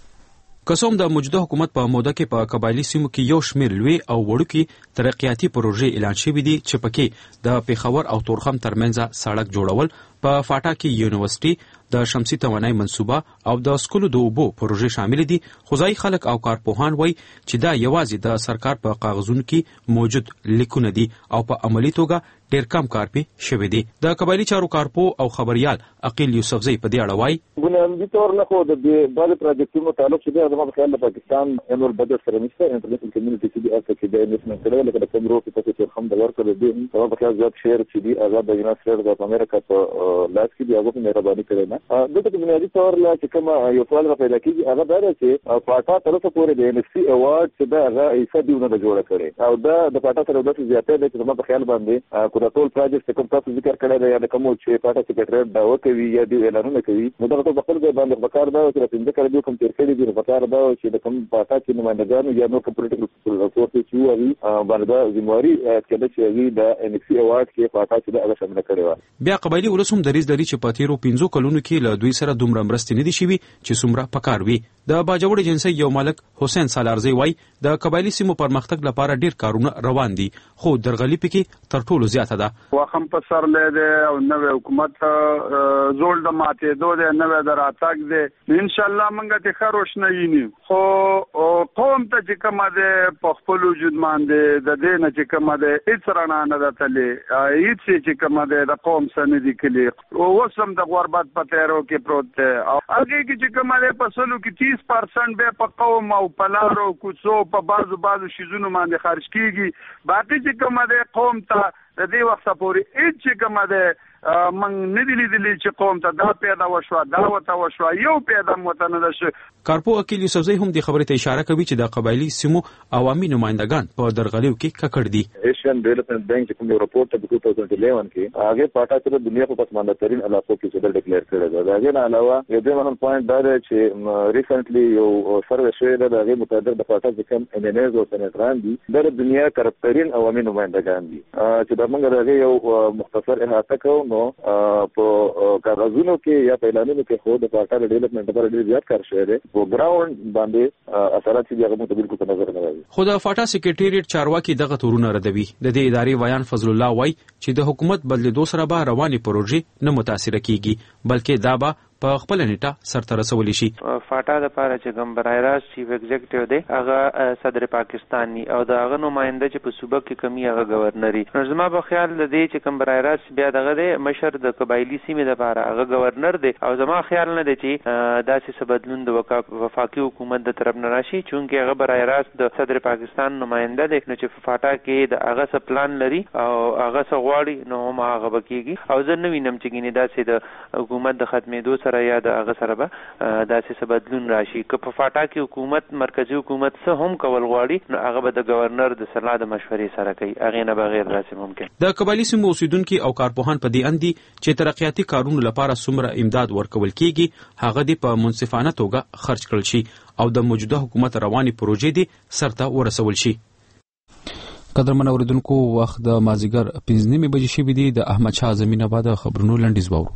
قسم د موجوده حکومت په موده کې په قبایلی سیمو کې یو شمېر لوی او وړوکي ترقیاتي پروژې اعلان شوي دي چې پکې د پیښور او تورخم ترمنځ سړک جوړول په فاټا کې یونیورسيټي د شمسي توانای منصوبه او د سکولو د اوبو پروژې شامل دي. خدای خلک او کارپوهان وایي چې دا یوازې د سرکار په کاغذونو کې موجود لیکونه دي او په عملی توګه ډېر کم کار پې شوی دی. د قبایلی چارو کارپو او خبريال عقیل یوسفزی په دې اړه وایي بنیادی تور نه خو د بعض پروجیکټونو تعلق شته د خپل د پاکستان انور بجټ سره نشته انټرنیشنل کمیونټي چې د اصل کې د انویسټمنټ سره لکه د کوم روپ په څیر هم د ورکړل دي په خپل ځات شیر چې دی آزاد د یونایټډ سټیټس اف امریکا په لاس کې دی هغه په مهرباني کړې نه دغه بنیادی تور لا چې کوم یو سوال را پیدا کیږي هغه دا چې فاټا طرفه پورې د ان اف سي ایوارډ چې دا هغه ایسادیونه جوړه کړي او دا د فاټا سره د زیاتې د چې په خیال باندې کو د ټول پروجیکټ کوم تاسو ذکر کړی دی یا د کوم چې فاټا سیکریټریټ دا وکوي یا د اعلانونه کوي نو دا په خپل ځای باندې وکړ دا چې په دې کار دی کوم تیر کړی دی وکړ دا چې د کوم فاټا چې نمائندګانو یا نو پولیټیکل فورسز چې وایي باندې ذمہواری کله چې وی د ان اف سی ایوارډ کې فاټا چې دا شامل کړي و. بیا قبایلی ولسم دریز لري چې په تیرو 15 کلونو کې له دوی سره دومره مرستې نه دي شوي چې څومره پکار وي. د باجوړ جنسي یو مالک حسین سالارزی وایي د قبایلی سیمو پرمختګ لپاره ډیر کارونه روان دي خو درغلي پکې تر ټولو زیاته ده. واخم په سر لري او نوې حکومت زول د ماته دوه نوې دراتک دي ان شاء الله مونږ ته خروشنه ویني خو قوم ته چې کومه ده په خپل وجود باندې د دې نه چې کومه ده هیڅ رانه نه دتلې هیڅ چې کومه ده د قوم سره دي کلی او وسم د غربت په تیرو کې پروت او هغه کې چې کومه ده په سلو کې 30% به په قوم او په لارو کوڅو په بعضو شیزونو باندې خرج کیږي باقي چې کومه ده قوم ته د دې وخت پورې هیڅ چې کومه ده من ندی لیدلی چې قوم ته دا پیدا وشو دا وته وشو یو پیدا متنه ده. کارپو عقیل یوسفزی هم د خبرې ته اشاره کوي چې د قبایلی سیمو عوامي نمائندگان په درغلیو کې ککړ دي. ایشین ډیولپمنٹ بانک چې کوم رپورټ په 2011 کې هغه پاټا سره دنیا په پسمانده ترين علاقو کې څه ډیکلیئر کړی دی. دا نه علاوه یو د مهم پوینټ دا دی چې ریسنټلی یو سروې شوی دی د متعدد د پاټا چې کوم انجینرز او سنټران دي د دنیا کرپټرین عوامي نمائندگان دي چې د موږ راغی یو مختصر احاطه کوو نو په کاغذونو کې یا په اعلانونو کې خو د پاټا ډیولپمنٹ لپاره ډیر زیات کار شوی دی په ګراوند باندې اثرات چې هغه ته بالکل په نظر نه راځي. خو د فاټا سیکریټریټ چارواکي دغه تورونه ردوي. د دې ادارې ویان فضل الله وای چې د حکومت بدلیدو سره به رواني پروژې نه متاثر کیږي بلکې دا به په خپل نیټه سرته رسول شي. فاټا د پاره چې کوم برای راست چیف ایگزیکټیو دی هغه صدر پاکستاني او دا هغه نماینده چې په صوبه کې کمی هغه گورنری. زما په خیال د دې چې کوم برای راست بیا دغه دی مشر د قبایلی سیمې د پاره هغه گورنر دی او زما خیال نه دی چې داسې بدلون د وفاقي حکومت د طرف نه راشي چونکه هغه برای راست د صدر پاکستان نماینده دی نو چې فاټا کې د هغه څه پلان لري او هغه څه غواړي نو هم هغه بکیږي او زه نه وینم چې ګینه داسې د حکومت د ختمېدو سره یا د هغه سره به داسې بدلون راشي. که په فاټا کې حکومت مرکزی حکومت څه هم کول غواړي نو هغه به د گورنر د صلاح د مشورې سره کوي، هغه نه بغیر داسې ممکن. د قبایلی سیمو اوسیدونکو او کارپوهان په دې اندي چې ترقیاتي کارونو لپاره څومره امداد ورکول کیږي هغه د په منصفانه توګه خرج کړل شي او د موجوده حکومت رواني پروژې دي سرته ورسول شي. قدرمن اوریدونکو وخت د مازیګر 5:30 بجې شوې دي. د احمد شاه زمینه بعد خبرونو لنډیز وورو.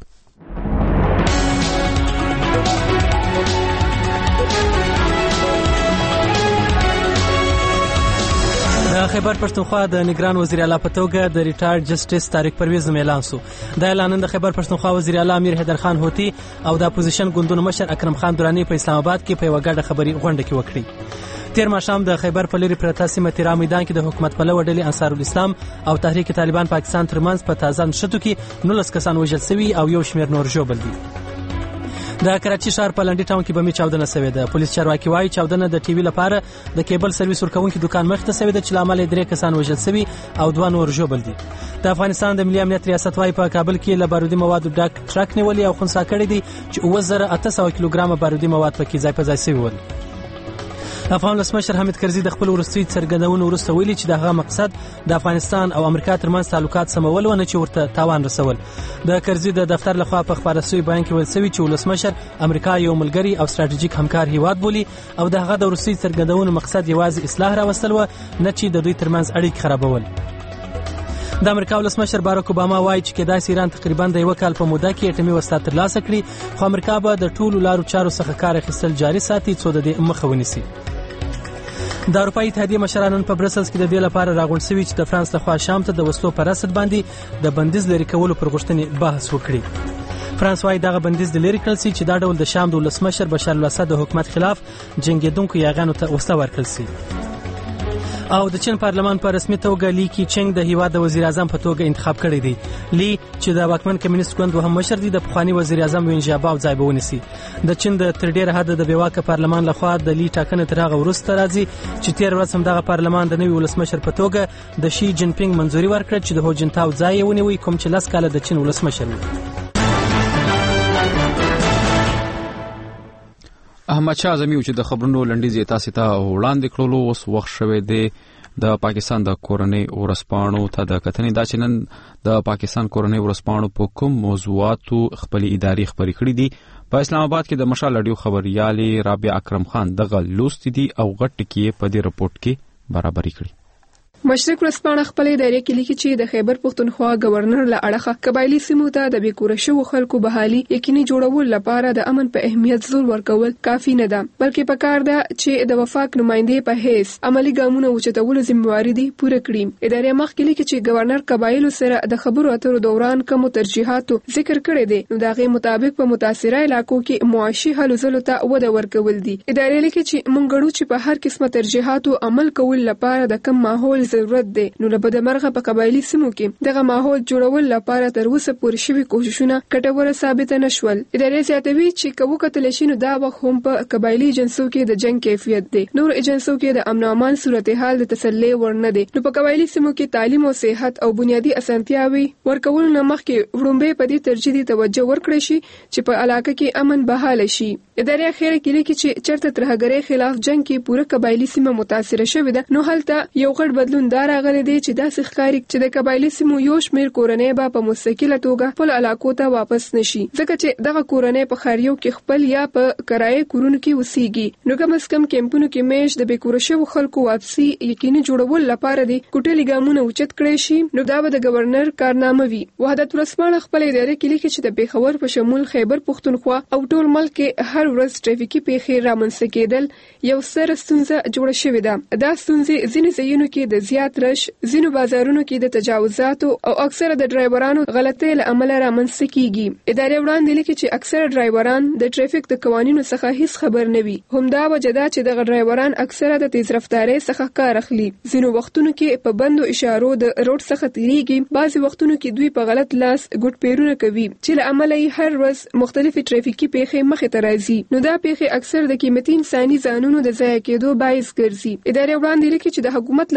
د خیبر پښتونخوا د نگران وزیر اعلی په توګه د ریټایرډ جسټس طارق پرویز نوم اعلان شو. دا اعلان د خیبر پښتونخوا وزیر اعلی امیر حیدر خان هوتی او د اپوزیشن ګوندونو مشر اکرم خان درانی په اسلام آباد کې په یو غاډه خبري غونډه کې وکړي. تیر ماښام د خیبر په لري پرته سیمه تیرا میدان کې د حکومت پلوه ډلې انصار الاسلام او تحریک طالبان پاکستان ترمنځ په تازه نشټو کې 19 کسان وژل شوي او یو شمېر نور ژوبل دي. د کراچي ښار په لنډي ټاون کې بمي چاودنه شوې ده. پولیس چارواکي وایي چاودنه د ټي وي لپاره د کیبل سرویس ورکوونکي دکان مخ ته شوې ده چې لامل 3 کسان وژل شوي او 2 نور ژوبل دي. د افغانستان د ملي امنیت ریاست وایي په کابل کې له بارودي موادو ډک ټرک نیولې او خنثی کړي دي چې 2800 کیلوګرام بارودي مواد پکې ځای په ځای شوي ول. افغان ولسمشر حامد کرزي د خپل وروستي څرګندونو وروسته ویلي چې دغه مقصد د افغانستان او امریکا ترمنځ تعلقات سمول ونه چې ورته تاوان رسول. د کرزي د دفتر لخوا په خبره شوی بیان کې ویل شوی چې ولسمشر امریکا یو ملګری او ستراتیژیک همکار هیواد بولي او دغه د وروستي څرګندونو مقصد یوازې اصلاح راوستل و نه چې د دوی ترمنځ اړیکې خرابول. د امریکا ولسمشر باراک اوباما وایي چې کېدای شي ایران تقریبا د یو کال په موده کې اټومي وسله ترلاسه کړي خو امریکا به د ټولو لارو چارو څخه کار اخیستل جاري ساتي څو د دې مخه ونیسي. د اروپאי اتحادیه مشرانو په برسلز کې د دې لپاره راغونډ شوي چې د فرانس لخوا شام ته د وسلو پر رسد باندې د بندیز لري کولو پر غوښتنې بحث وکړي. فرانس وايي دغه بندیز د لري کړل شي چې دا ډول د شام د ولسمشر بشار الاسد د حکومت خلاف جنگیدونکو یاغانو ته وسله ورکړل شي. او د چین پارلمان په رسمي توګه لی کی چنګ د هیواد د وزیر اعظم په توګه انتخاب کړی دی. لی چې د واکمن کمیونست ګوند وهم مشر دی د پخوانی وزیر اعظم وین جاباو ځای به ونیسي. د چین د تر ډیره حد د بیواکه پارلمان لخوا د لی ټاکنه تر هغه وروسته راځي چې تیر ورځ هم دغه پارلمان د نوي ولسمشر په توګه د شي جین پینګ منځوري ورکړه چې د هو جنتاو ځای ونیوي کوم چې لاس کاله د چین ولسمشر وي. احمد شاه زمینو چې د خبرونو لنډیز تاسو ته وړاندې کړلو اوس وخت شوه دی د پاکستان د کورنۍ ورسپانو ته د کتنې دا چې نن د پاکستان کورنۍ ورسپانو په کوم موضوعاتو خپل اداري خبرې کړې دي. په اسلام آباد کې د مشال اډیو خبريالي رابعه اکرم خان دغه لوستي دي او غټ کې په دې رپورت کې برابرۍ کړې. مشرق ورځپاڼه خپل ادارې کې لیکي چې د خیبر پښتونخوا گورنر له اړخه قبایلی سیمو ته د بیکوره شوو خلکو بحالي یقیني جوړول لپاره د امن په اهمیت زور ورکول کافي نه ده بلکې پکار ده چې د وفاق نمائندې په هیڅ عملی ګامونه اوچتولو ذمہواری دي پوره کړي. ادارې مخکې لیکي چې گورنر قبایلو سره د خبرو اترو دوران کوم ترجیحاتو ذکر کړی دي نو دغه مطابق په متاثره علاقو کې معاشي هلو ځلو ته وده ورکول دي. ادارې لیکي چې مونږ غواړو چې په هر قسمه ترجیحاتو عمل کول لپاره د کم ماحول ضرورت دی نو له بدمرغه په قبایلی سیمو کې دغه ماحول جوړول لپاره تر اوسه پورې شوي کوششونه کټوره ثابت نشول. ادارې زیاتوي چې کوو کتل شي نو دا وخت هم په قبایلی ایجنسیو کې د جنگ کیفیت دی نور ایجنسیو کې د امن او امان صورتحال د تسلی ورنه دی نو په قبایلی سیمو کې تعلیم او صحت او بنیادی اسانتیاوي ورکول نه مخکې وړاندې په دې ترجیحي توجه ورکړي شي چې په علاقه کې امن بحاله شي. ادارې اخیره کې لیکي چې چرته ترهګرۍ خلاف جنگ کې پوره قبایلی سیمه متاثر شوې ده نو هلته یو غټ بدلون دار غلي دي چې داسې ښکاري چې د قبایلی سیمو یو شمېر کورنۍ به په مستقله توګه خپل علاقو ته واپس نشي ځکه چې دغه کورنۍ په خاریو کې خپل یا په کرایه کورونو کې اوسېږي نو کم از کم کیمپونو کې میش د بیکوره شوو خلکو واپسي یقیني جوړول لپاره دي کوټلي ګامونه اوچت کړي شي نو دا به د گورنر کارنامه وي. وحدت ورځپاڼه خپل ادارې کې لیکي چې د پیښور په شمول خیبر پښتونخوا او ټول ملک کې هر ورځ ټریفیکي پیښې رامنځته کېدل یو سره ستونزه جوړه شوې ده. دا ستونزې ځینې ځایونو کې د زیات رش ځینو بازارونو کې د تجاوزاتو او اکثره د ډرایورانو غلطۍ له امله رامنځته کیږي. ادارې وړاندې لیکي چې اکثره ډرایوران د ټریفیک د قوانینو څخه هیڅ خبر نه وي. همدا وجه ده چې دغه ډرایوران اکثره د تیز رفتارۍ څخه کار اخلي. ځینو وختونو کې په بندو اشارو د روډ څخه تیریږي بعضي وختونو کې دوی په غلط لاس ګډ پیرونه کوي چې له امله یې هر ورځ مختلفې ټریفیکي پیښې مخې ته راځي نو دا پیښې اکثر د قیمتي انساني ځانونو د ضایع کېدو باعث ګرځي. ادارې وړاندې لیکي چې د حکومت لخوا د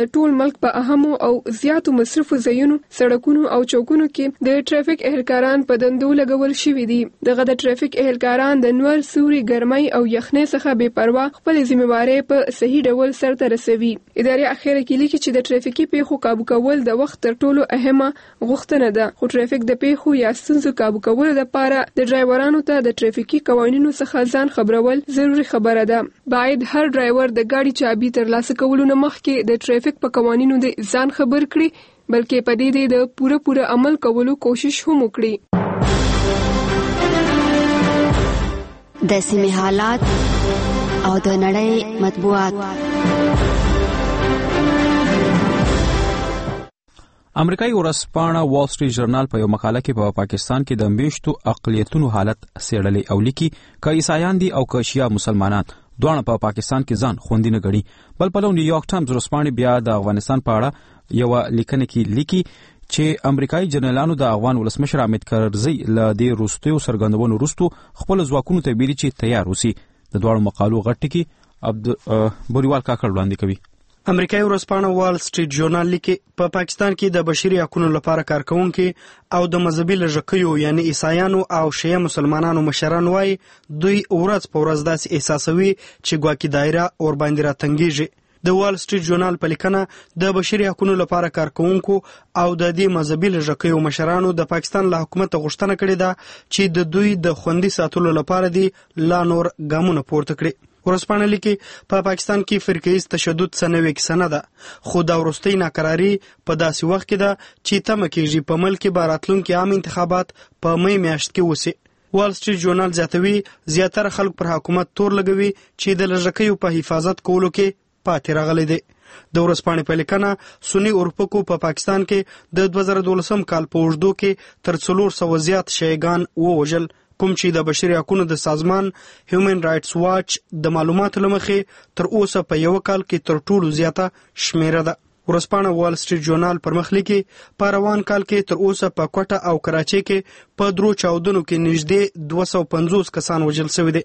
د ټول ملک په اهمو او زیاتو مصرفو ځایونو سړکونو او چوکونو کې د ټرافیک اهلکاران په دندو لګول شوي دي. دغه د ټرافیک اهلکاران د نور سوري ګرمۍ او یخنۍ څخه بې پروا خپل ذمہواری په صحیح ډول سرته رسوي. ادارې اخیره کې لیکي چې د ټرافیکي پیښو قابو کول د وخت تر ټولو اهمه غوښتنه ده، خو ټرافیک د پیښو یا ستونزو قابو کولو لپاره د ډرایورانو ته د ټرافیکي قوانینو څخه ځان خبرول ضروری خبره ده. باید هر ډرایور د ګاډي چابي ترلاسه کولو نه مخکې د ټرافیک په قوانینو د ځان خبر کړي، بلکې په دې د پوره عمل کولو کوشش هم وکړي. د سیمې حالات او د نړۍ مطبوعات. امریکایي ورځپاڼه وال سټریټ ژورنال په یو مقاله کې په پاکستان کې د میشتو اقلیتونو حالت څېړلی او لیکي که عیسایان دي او که شیعه مسلمانان دواړه په پاکستان کې ځان خوندي نه ګڼي. بل پلو نیویارک ټایمز ورځپاڼه بیا د افغانستان په اړه یو لیکنه کې لیکي چې امریکایي جنرالانو د افغان ولسمشر حامد کرزي له دې وروستیو څرګندونو وروسته خپل ځواکونو ته بیري چې تیار اوسي. د دواړو مقالو غټ ټکي بوریوال کاکړ وړاندې کوي. امریکایي ورځپاڼه وال سټریټ ژورنال لیکي په پاکستان کې د بشري حقوقو لپاره کارکونکي او د مذهبي لږکیو یعنی عیسایانو او شیعه مسلمانانو مشران وایي دوی ورځ په ورځ داسې احساسوي چې ګواکې دایره اور باندې راتنګیږي. د وال سټریټ ژورنال په لیکنه د بشري حقوقو لپاره کارکونکو او د دې مذهبي لږکیو مشرانو د پاکستان له حکومت غوښتنه کړې ده چې د دوی د خوندي ساتلو لپاره دي لا نور ګامونه پورته کړي. ورځپاڼه لیکي په پاکستان کې فرقه‌ایز تشدد څه نوې کیسه نه ده، خو دا وروستۍ ناقراري په داسې وخت کې ده چې تمه کېږي په ملک کې به راتلونکي عام انتخابات په می میاشت کې وسي. وال سټریټ ژورنال زیاتوي زیاتره خلک پر حکومت تور لګوي چې د لږکیو په حفاظت کولو کې پاتې راغلي دي. د ورځپاڼې په لیکنه سنی اورپکو په پاکستان کې د 2012 کال په اوږدو کې تر 400 زیات شیعهګان ووژل، کوم چې د بشري حقوقو د سازمان هیومن رائټس واچ د معلوماتو لمخې تر اوسه په یو کال کې تر ټولو زیاته شمیره ده. ورځپاڼه وال سټریټ ژورنال پر مخ لیکي په روان کال کې تر اوسه په کوټه او کراچۍ کې په 3 چاودنو کې نږدې 250 کسان وژل شوي دي.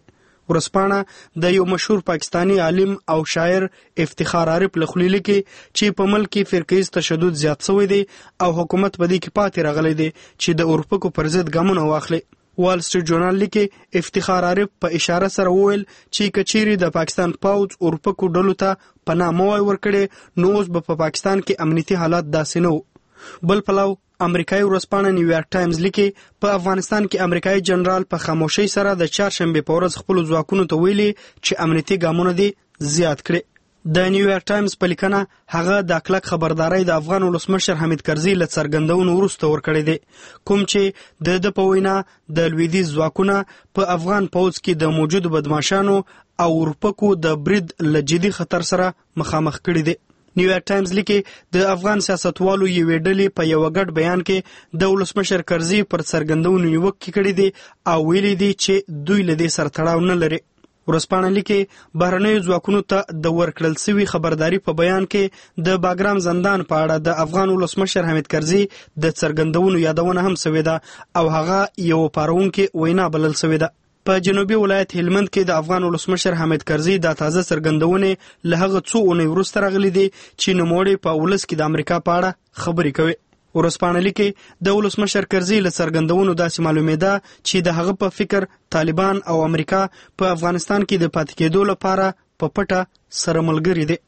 ورځپاڼه د یو مشهور پاکستانی عالم او شاعر افتخار عارف له خولې لیکي چې په ملک کې فرقه‌ایز تشدد زیات شوی دی او حکومت په دې کې پاتې راغلی دی چې د اورپکو پر ضد ګامونه واخلي. وال سټریټ ژورنال لیکي افتخار عارف په اشاره سره وویل چې کچيري د پاکستان پاوځ اورپکو ډلو ته پناه مو ورکړي نو اوس په پاکستان کې امنیتي حالات داسې نه وو. بل پلو امریکایي ورځپاڼه نیویارک ټایمز لیکي په افغانستان کې امریکایي جنرال په خاموشۍ سره د چهارشنبه په ورځ خپل ځواکونو ته ویلي چې امنیتي ګامونه دي زیات کړي. د نیویارک ټایمز په لیکنه هغه د کلک خبرداري د افغان ولسمشر حامد کرزي له څرګندونو وروسته ورکړی دی، کوم چې د په وینا د لویدیځ ځواکونه په افغان پوځ کې د موجودو بدمعشانو او اورپکو د برید له جدي خطر سره مخامخ کړي دي. نیویارک ټایمز لیکي د افغان سیاستوالو یوې ډلې په یو غټ بیان کې د ولسمشر کرزي پر څرګندونو نیوکه کړې دي او ویلي دي چې دوی له دې سره تړاو نه لري. ورځپاڼه لیکي بهرنیو ځواکونو ته د ورکړل شوی خبرداري په بیان کې د باګرام زندان په اړه د افغان ولسمشر حامد کرزي د څرګندونو یادونه هم شوې ده او هغه یو پارونکي وینا بلل شوې ده. په جنوبي ولایت هلمند کې د افغان ولسمشر حامد کرزي د تازه څرګندونې له هغه څو اونۍ وروسته راغلي دي چې نوموړی په ولس کې د امریکا په اړه خبرې کوي. ورځپاڼه لیکي د ولسمشر کرزي له څرګندونو داسې معلومېده چې د هغه په فکر طالبان او امریکا په افغانستان کې د پاتې کېدو لپاره په پټه سره ملګري دي.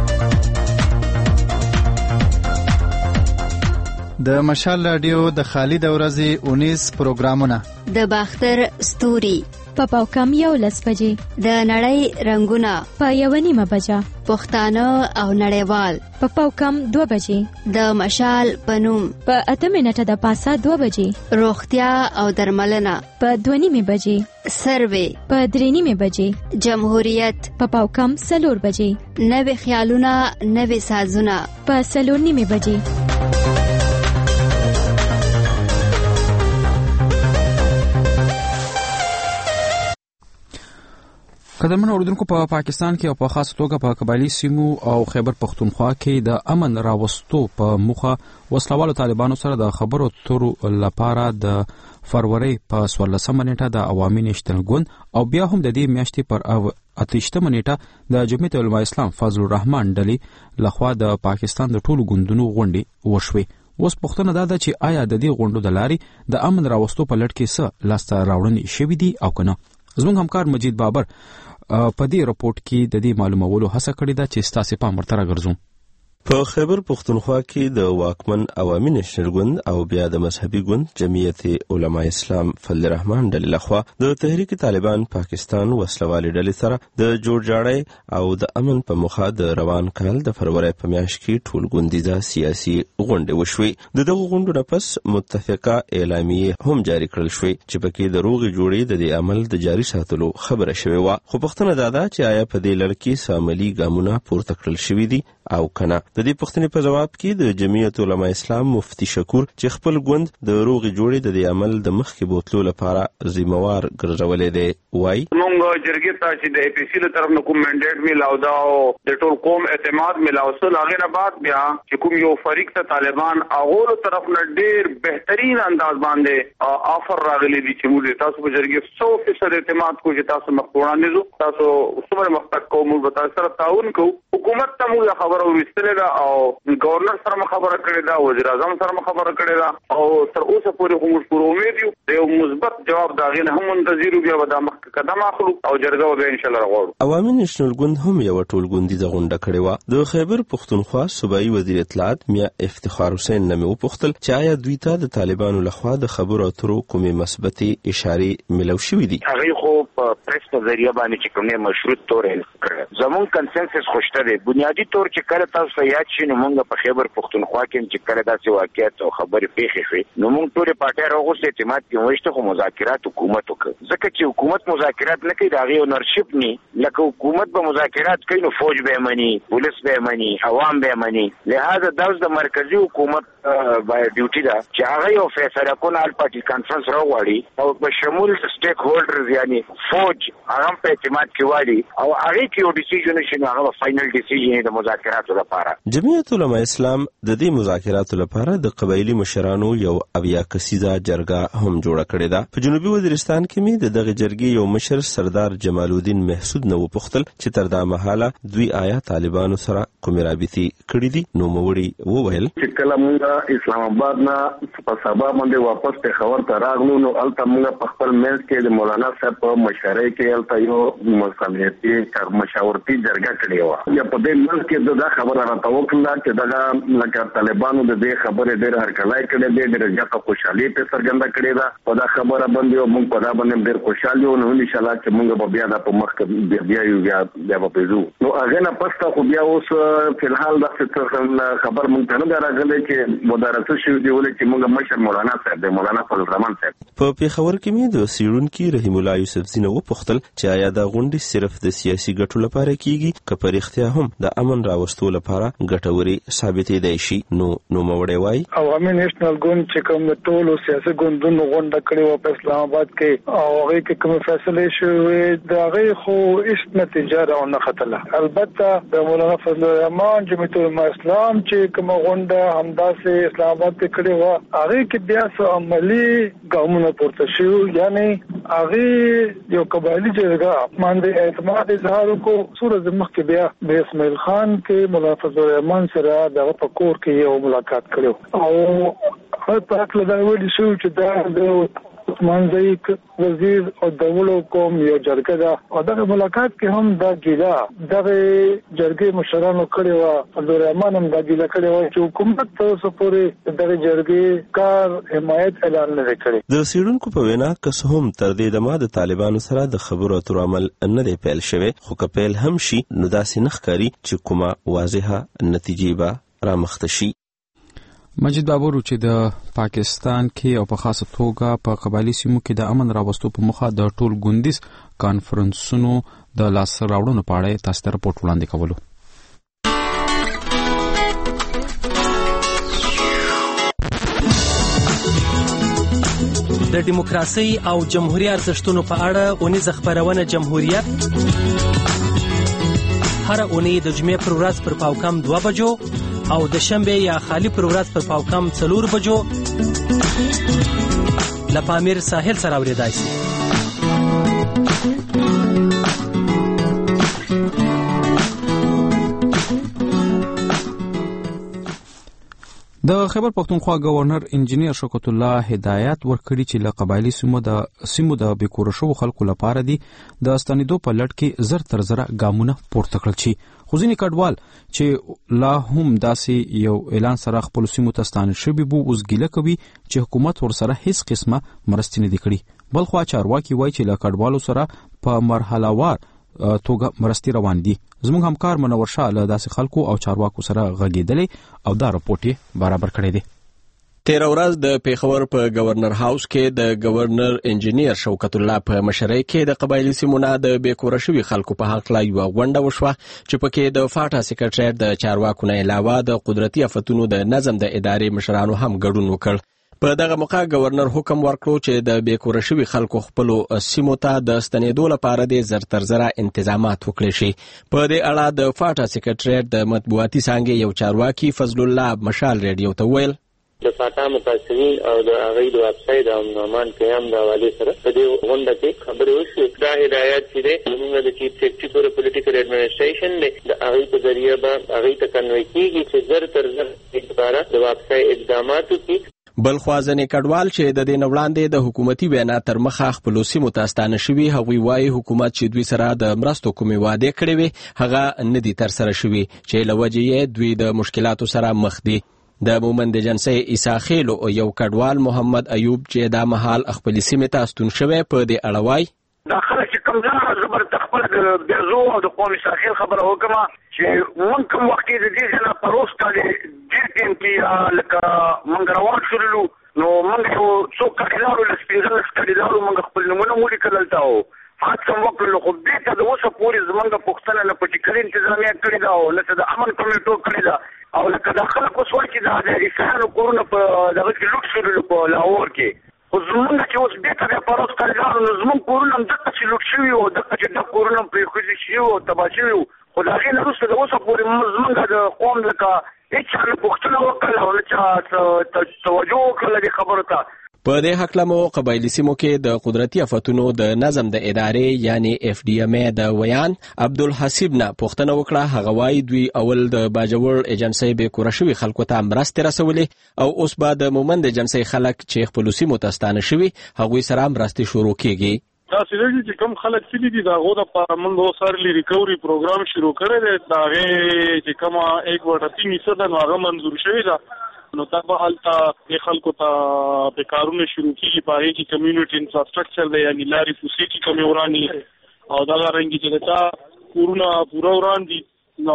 د مشال رادیو د خالد ورځې 19 پروګرامونه د باختر ستوري په پاوکم 11 بجې د نړۍ رنگونه په 1:30 بجه پښتانه او نړیوال په پاوکم 2 بجې د مشال پنوم په 8 منټه د پاسه 2 بجې روغتیا او درملنه په 2:30 بجې سروې په 3:30 بجې جمهوریت په پاوکم 4 بجې نوې خیالونه نوې سازونه په 4:30 بجې. قدرمن اوریدونکو په پاکستان کې او په خاص توګه په قبایلی سیمو او خیبر پختونخوا کې د امن راوستو په موخه وسلوالو طالبانو سره د خبرو اترو لپاره د فروری په 14 نیټه د عوامي نېشنل ګوند او بیا هم د دې میاشتې پر 28 نیټه د جمعیت علماء اسلام فضل الرحمن ډلې لخوا د پاکستان د ټولو ګوندونو غونډې وشوي. اوس پوښتنه دا ده چې آیا د دې غونډو د لارې د امن راوستو په لټ کې څه لاسته راوړنې شوي دي او که نه. زموږ همکار مجید بابر په دې رپورټ کې د دې معلومولو هڅه کړې ده چې ستاسې پام ورته راګرځوم. په خیبر پختونخوا کې د واکمن عوامي نېشنل ګوند او بیا د مذهبي ګوند جمعیت علماء اسلام فضل الرحمن ډلې لخوا د تحریک طالبان پاکستان وسلوالې ډلې سره د جوړجاړی او د امن په موخه د روان کال د فروری په میاشت کې ټول ګوندیزه سیاسي غونډې وشوي. د دغو غونډو نه پس متفقه اعلامیې هم جاری کړل شوې چې پکې د روغې جوړې د دې عمل د جاري ساتلو خبره شوې وه. خو پوښتنه دا ده چې آیا په دې لړ کې څه عملي ګامونه پورته کړل شوي دي او کنه. د دې پوښتنې په جواب کې د جمعیت علماء اسلام مفتی شکور چې خپل ګوند د روغې جوړې د دې عمل د مخکې بوتلو لپاره ذمہوار ګرځولې دی وایي موږ جرګې ته چې د اپی سی له طرف نه کوم منډیټ میلاو دا او د ټول قوم اعتماد میلاو سره هغه نه بعد بیا چې کوم یو فریق ته طالبان هغه طرف نه ډیر بهترین انداز باندې آفر راغلي دي چې موږ تاسو په جرګې 100% اعتماد کوو چې تاسو مخوړاندې زو تاسو څومره مخکې کوو موږ تاسو سره تعاون کوو. حکومت ته موږ خبره ورسېله ده او گورنر سره خبره کړې ده وزیر اعظم سره خبره کړې ده او تر اوسه پورې موږ پوره امید یو د یو مثبت جواب دا غي نه هم منتظر یو بیا به د مخ قدم اخلو او جرګه به ان شاء الله راغورو. عوامي نېشنل ګوند هم یو ټول ګوندیزه غونډه کړې و. د خیبر پختونخوا صوبایي وزیر اطلاعات میا افتخار حسین نمې وپوښتل چې آیا دوی ته د طالبانو لخوا د خبرو اترو کومې مثبتې اشارې ملو شوې دي. هغه خو په پریس په ذریعہ باندې چې کومه مشروط تور کړ زمون کنسنسس خوشته دی. بنیادی طور چې کله تاسو یاد شئ نو موږ په خیبر پختونخوا کې چې کله داسې واقعیت او خبرې پیښې شوې نو موږ ټول پارټي راغوښتې اعتماد کې وشته خو مذاکرات حکومت وکړ. ځکه چې حکومت مذاکرات نه کوي دا غي اونرشپ ني لکه حکومت به مذاکرات کوي نو فوج به مني پولیس به مني عوام به مني. لہذا د مرکزی حکومت باید ډیوټي ده چې هغه یو فیصله کوي ال پارټي کانفرنس راوړي او په شمول سټیک هولډرز یعنی فوج هغه په اعتماد کې والی او هغه کې یو ډیسیژن شي نو هغه فائنل ډیسیژن د مذاکراتو لپاره. جمعیت علماء اسلام د دې مذاکراتو لپاره د قبایلی مشرانو یو اویا کسیزه جرګه هم جوړه کړې ده. په جنوبي وزیرستان کې می د دغه جرګې یو مشر سردار جمال الدین محسود نو پوښتل چې تر دا مهاله دوی آیا طالبانو سره کومې رابطې کړې دي. نو موړي وویل چې کله موږ اسلام آباد نه په سبا باندې واپس پېښور ته راغلو نو الته موږ په خپل منځ کې د مولانا صاحب په مشورې کې الته یو مصالحتي مشاورتي جرګه کړې و. یا په دې منځ کې دا خبره راته وکړه چې دا لکه طالبانو د دې خبرې ډېر هرکلای کړې دي ډېر ځکه خوشحالي په څرګنده کړې ده په دا خبره باندې موږ په دا باندې ډېر خوشاله یو نو ان شاء الله چې موږ به بیا د په مخ کې بیا یو بیا په پېژو نو هغه نه پسته خو بیا اوس په الحال د خبر موږ ته نه راغلی چې مدارسه شو دی ولې چې موږ مشر مولانا صاحب د مولانا فضل الرحمن صاحب په پیښور کې می د سیړونکو رحیم الله یوسف زینه وپوښتل چې آیا دا غونډې صرف د سیاسي ګټو لپاره کیږي که په اړتیا هم د امن راوستو لپاره ګټوري ثابتې دی شي. نو موړی وای عوامي نېشنل ګوند چې کوم ټول سیاسي ګوندونو غونډه کړې و په اسلام آباد کې او هغه کې کوم فیصله شوې دا هغه خو هیڅ نتیجه راونه خطله. البته د مولانا فضل الرحمن جمعیت علماء اسلام چې کوم غونډه همداسې اسلام آباد کې کړې و هغه کې بیا څه عملی ګامونه پورته شو یعنی هغه یو قبایلی جرګه باندې اعتماد اظهار کو صورت مخکې بیا د اسماعیل خان کې مولانا فضل الرحمن سره د پکور کې یو ملاقات کړو او هغه په اړه دا ویل شو چې دا د منځیک وزیر او دولو کوم یو جرګه ده او دغه ملاقات کې هم دا ګیلا دغه جرګې مشرانو کړي و عبدالرحمن هم دا ګیلا کړي و چې حکومت تاسو پورې دغه جرګې کار حمایت اعلان نه کړي. د سیړونکو په وینا که هم تر دې دمه د طالبانو سره د خبرو اترو عمل نه دی پیل شوی خو که پیل هم شي نو داسې نه ښکاري چې کومه واضحه نتیجه به رامخته شي. مجید بابور چې د پاکستان کې او په خاصه توګه په قبایلی سیمو کې د امن راوستو په مخه د ټول ګوندیز کانفرنسونو د لاس راوړنو په اړه تاسو ته راپورټ وړاندې کولو. د دیموکراسي او جمهوریت ارزښتونو په اړه اونیزه خبرونه جمهوریت هر اونۍ د جمعې پر ورځ پر پاوکم 2 بجو او د شنبه یا خالی پر ورځ پر پاوکم 4 بجو لپامیر ساحل سره اوریدای شي. د خیبر پختونخوا گورنر انجینیر شوکت الله هدایت ورکړي چې له قبایلی سیمو د بیکوره شوو خلکو لپاره دي د ستنېدو په لټ کې زر تر زره ګامونه پورته کړل شي. خو ځینې کډوال چې لا هم داسې یو اعلان سره خپلو سیمو ته ستانه شوي وو اوس ګیله کوي چې حکومت ورسره هیڅ قسمه مرستې نه دي کړي. بلخوا چارواکي وایي چې له کډوالو سره په مرحلهوار توګه مرستې روان دي. زموږ همکار منور شاه له داسې خلکو او چارواکو سره غږېدلی او دا رپورټ یې برابر کړی دی. تیر ورځ د پیښور په گورنر هاوس کې د گورنر انجینیر شوکت الله په مشرۍ کې د قبایلی سیمو نه د بیکوره شوي خلکو په حق لا یوه غونډه وشوه چې پکې د فاټا سکرټریټ د چارواکو نه علاوه د قدرتي آفتونو د نظم د ادارې مشرانو هم ګډون وکړ. په دغه موقع گورنر حکم ورکړو چې د بیکوره شوي خلکو خپلو سیمو ته د ستنېدو لپاره د زر تر زره انتظامات وکړي شي. په دې اړه د فاټا سکرټریټ د مطبوعاتي څانګې یو چارواکي فضل الله مشال ریډیو ته ویل د فاټا مقاصدین او د هغوی د ویبسایټ او نومان قیام د حوالې سره په دې غونډه کې خبرې وشوې. دا هدایت چې دی زموږ د چیف سیکرټري فور پولیټیکل ایډمنسټریشن دی د هغوی په ذریعه به هغوی ته کنوی کېږي چې زر تر زر لپاره د ویبسایټ اقدامات وکړي. بل خوا ځینې کډوال چې د دې نه وړاندې د حکومتي وینا تر مخه خپلو سیمو ته ستانه شوي هغوی وایي حکومت چې دوی سره د مرستو کومې وعدې کړې وې هغه نه دي ترسره شوي چې له وجې یې دوی د مشکلاتو سره مخ دي. د مومند جنسي عیسی خیلو یو کډوال محمد ایوب چې دا مهال خپلې سیمې ته ستون شوی په دې اړه وایي دا خلک چې کوم ځای زبر تخپل د بیزو او د قومي ساحل خبره وکړه چې مونږ کوم وخت کې د دې نه پروس کاله د ټیم کې لکه مونږ روان شولو نو مونږ یو څو کډوالو لسپینځل کډوالو مونږ خپل نمونه مولي کړل تاو فقط کوم وخت له خو دې ته د اوسه پوری زمونږ پښتنه نه پټی کړي انتظامیه کړی دا او لکه د امن کمیټو کړی دا او لکه د خلکو سوال چې د اسانو کورونه په دغه کې لوټ شول په لاهور کې خو زمونږ چې اوس دې ته د پروس کډوالو نو زمونږ کورونه هم دغه چې لوټ شوي او دغه چې د کورونه پرې خوځې شوي او تباه شوي خو د هغې نه وروسته د اوسه پورې زمونږ د قوم لکه هېچا نه پوښتنه وکړله او نه چا توجه وکړله دې خبرو ته. په دې هکله مو قبایلی سیمو کې د قدرتي آفتونو د نظم د ادارې یعنی FDMA د ویان عبدالحسیب نه پوښتنه وکړه. هغه وایي دوی اول د باجوړ ایجنسۍ بیکوره شوي خلکو ته مرستې رسولې او اوس به د مومند ایجنسۍ خلک چې خپلو سیمو ته ستانه شوي هغوی سره مرستې شروع کیږي. دا سړي چې کوم خلک تللي دي د هغو دپاره موږ اوس ارلي ریکوري پروګرام شروع کړی دی. د هغې چې کومه 1/3 ده نو هغه منظور شوې ده نو دا به هلته د خلکو ته د کارونه شروع کېږي. په هغې کې کمیونټي انفراسټرکچر دی یعنې لارې کوڅې چې کومې وران دي او دغه رنګې چې د چا کورونه پوره وران دي نو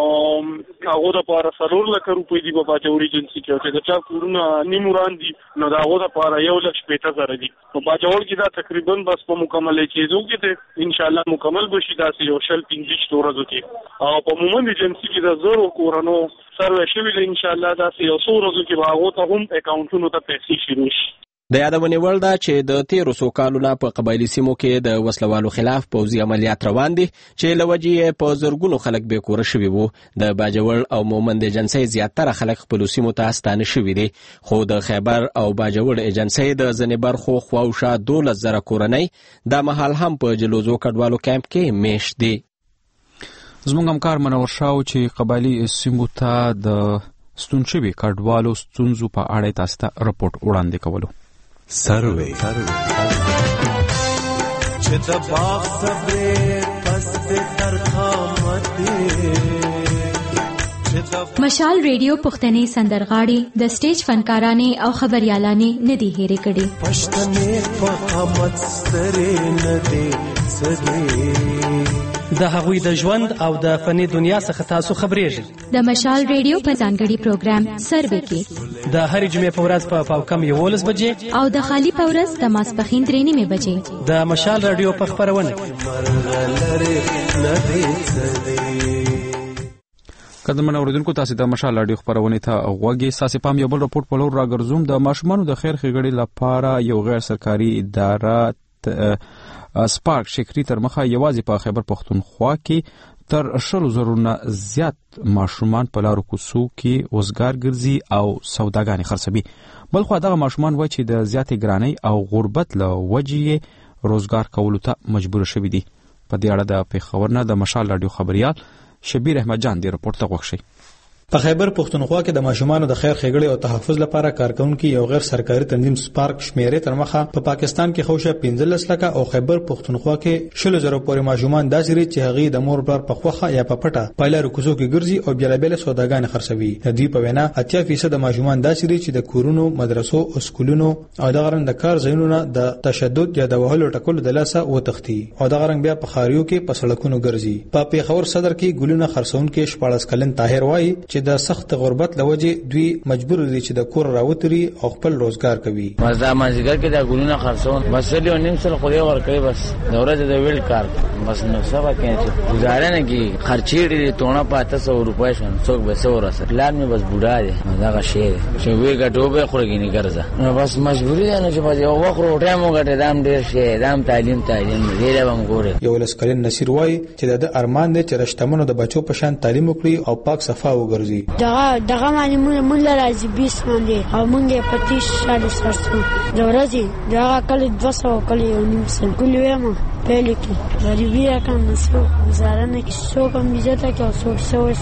هغو دپاره 4 لکه روپۍ دي په باجوړ ایجنسي کې او چې د چا کورونه نیم وران دي نو د هغو دپاره 1,50,000 دي. په باجوړ کې دا تقریبا بس په مکمل کېدو کې دی انشاءالله مکمل به شي داسې یو 15 ورځو کې او په مومند ایجنسي کې د 0 کورونو سروې شوي دی انشاءالله داسې یو 100 ورځو کې به هغو ته هم اکاونټونو ته پیسې شروع شي. د یادونې وړ ده چې د تیرو څو کالو نه په قبایلي سیمو کې د وسلوالو خلاف پوځي عملیات روان دي چې له وجې یې په زرګونو خلک بیکوره شوي وو. د باجوړ او مومند ایجنسۍ زیاتره خلک خپلو سیمو ته ستانه شوي دي خو د خیبر او باجوړ ایجنسۍ د ځینې برخو خواوشا 12,000 کورنۍ دا مهال هم په جلوزو کډوالو کیمپ کې میشت دي. زموږ همکار منور شاه چې قبایلي سیمو ته د ستون شوي کډوالو ستونزو په اړه تاسو ته رپورټ وړاندې کولو. سروې چې د باغ صبرې پس د ترخامت مشال ریډیو پښتني سندرغاړي د سټیج فنکارانې او خبريالانې ندي هېرې کړي. پښتنې په امت سترې ندي سګي د هغوی د ژوند او د فني دنیا څخه تاسو خبرېږئ. د مشال ریډیو په ځانګړي پروګرام سروې کې د هرې جمعې په ورځ په پاوکم 11 بجې او د خالی په ورځ د ماسپښین 3 بجې د مشال رادیو په خبرونه قدرمن اوریدونکو تاسو د مشال رادیو خبرونه ته غوږی ساسي پام یو بل رپورټ په لور راګرځوم. د ماشومانو د خیر ښېګړې لپاره یو غیر سرکاري اداره سپارک شکری تر مخه یوازې په خیبر پختونخوا کې تر 100,000 نه زیات ماشومان په لارو کوڅو کې وزګار ګرځي او سوداګانې خرڅوي. بلخو دغه ماشومان وایي چې د زیاتې ګرانۍ او غربت له وجې روزګار کولو ته مجبور شوي دي. په دې اړه د پیښور نه د مشال رادیو خبريال شبیر احمد جان دی رپورټ ته غوښتي. په خیبر پښتونخوا کې د ماشومانو د خیر ښېګړې او تحفظ لپاره کارکونکو یو غیر سرکاري تنظیم سپارک شمیرې تر مخه په پاکستان کې خوشه 15 لکه او خیبر پښتونخوا کې 100,000 پورې ماشومان داسې چې هغه د مور پلار په خوخه یا په پټه پایلار کوڅو کې ګرځي او بیلابل سوداګان خرڅوي. د دې په وینا 80% د ماشومان داسې چې د کورونو، مدرسو او سکولونو او د غرن د کار ځایونو د تشدد یا د وهلو ټکولو د لاسه وتښتي او د غرن بیا په خاریو کې په سړکونو ګرځي. په پیښور صدر کې ګلونه خرڅون کې 14 کلن طاهر وایي چې د سخت غربت لوجه دوی مجبور دي چې د کور راوتري او خپل روزګار کوي. مزدا مازیګر کې د ګلونه خرڅون بس له نیم سره خو یې ورکړي بس د ورځې د ویل کار بس نو سبا کې چې گزاره نه کی خرچې دي تونه پاته 100 روپۍ شون څوک به 100 ورسره پلان می بس بوډا دي دا شی چې وی ګټو به خورګی نه ګرځا نو بس مجبوری ده نو چې بس یو وخت روټه مو ګټه دام ډیر شی دام تعلیم دې له ګوره. یو لسکلن نصیر وای چې د ارمان دي چې رشتمنو د بچو په شان تعلیم وکړي او پاک صفا وګرځي. دغه معنی مونږ راځي 20 باندې او مونږه 25 سرسو د ورځې دغه کله 200 کله 900 کله یم پهلې کې غریبی راکم نسو گزاره نه کې سو کم عزت کې او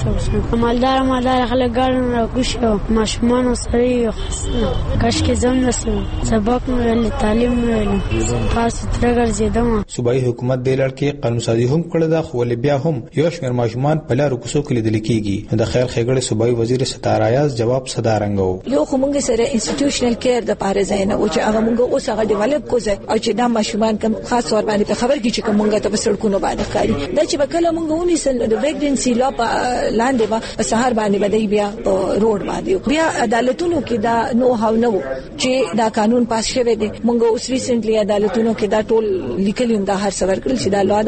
سو مالدار خلک ګارن را کوشو ماشومان سره خاصه کاش کې ځم نسو سبق مې تعلیم مې خاص ترګر زیدم. صوبایي حکومت د لړ قانون سازي هم کړل دا خو بیا هم یو شمېر ماشومان په لارو کوڅو کې لیدل کېږي. د خیر ښېګړې صوبایي وزیر ستار ایاز جواب صدارنګو یو خو مونږ سره انسټیټیوشنل کېر د پاره ځای نه او چې هغه مونږ اوس هغه ډیولپ کوځي او چې دا ماشومان کوم خاص اور باندې خبر کی چې کومه ته په سړکونو باندې کاری دا چې وکړه مونږ ونی سل د ویګنسي لا په لاندې په سهار باندې بدای بیا په روډ باندې بیا عدالتونو کې دا نو هاو نو چې دا قانون پاس شوی دی. مونږ اوس ریسنټلی عدالتونو کې دا ټول لیکلیم دا هر څور کړل چې دا لوده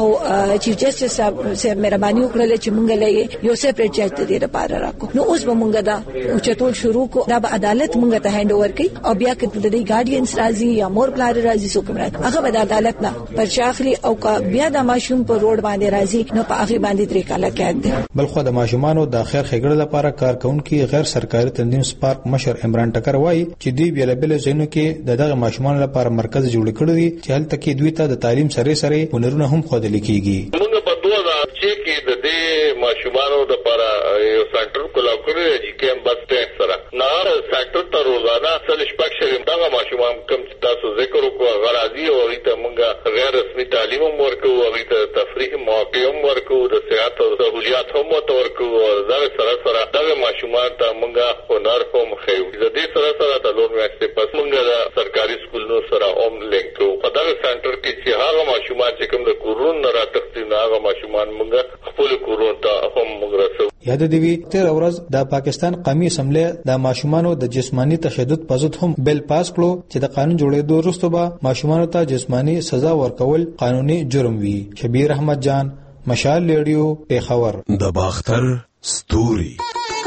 او چیف جسټس صاحب مهرباني وکړه چې مونږ له یو سپریټ جج ته دی لپاره راکو نو اوس به مونږ دا او چتول شروع کو دا به عدالت مونږ ته هاند اوور کوي او بیا کې د دې ګارډینز راځي یا مور پلار راځي څوک راځي هغه به د عدالت نه پرچاخلي او بیا د ماشوم په روډ باندې راځي نو په هغه باندې درې کاله قید دي. بلخو د ماشومانو د خیر ښېګړې لپاره کارکونکو غیر سرکاري تنظیم سپارک مشر عمران ټکر وایي چې دوی بیلابل ځایونو کې دغه ماشومان لپاره مرکز جوړ کړی دی چې هلته کې دوی ته د تعلیم سره هنرونه هم ښودل کېږي. موږ په 2006 کې د دې ماشومانو لپاره یو سنټر کولاو کړی دی چې بس ټیک سره نه سنټر ته روزانه سل شپږ شرم دغه ماشومان کوم تاسو ذکر وکړو غراضي او ریته موږ غیر رسمي تعلیم ورکو او ریته تفریح مواقع ورکو د صحت او سہولیات هم ورکو او زغه سره دغه ماشومان ته موږ هنر هم خو د دې سره د لور میاشتې پس موږ د سرکاري سکولونو سره هم لینک کوو په دغه سنټر کې چې هغه ماشومان چې کوم د کورون نه راټکتي هغه ماشومان موږ خپل کورون ته هم موږ رسو. یاد دی وی تیر ورځ د پاکستان قومي اسمبلی د ماشومانو د جسمانی تشدد په ضد هم بل پاس کړو چې د قانون جوړېدو وروسته به ماشومانو ته جسمانی سزا ورکول قانوني جرم وي. شبیر احمد جان، مشال ریډیو، پیښور. د باختر ستوري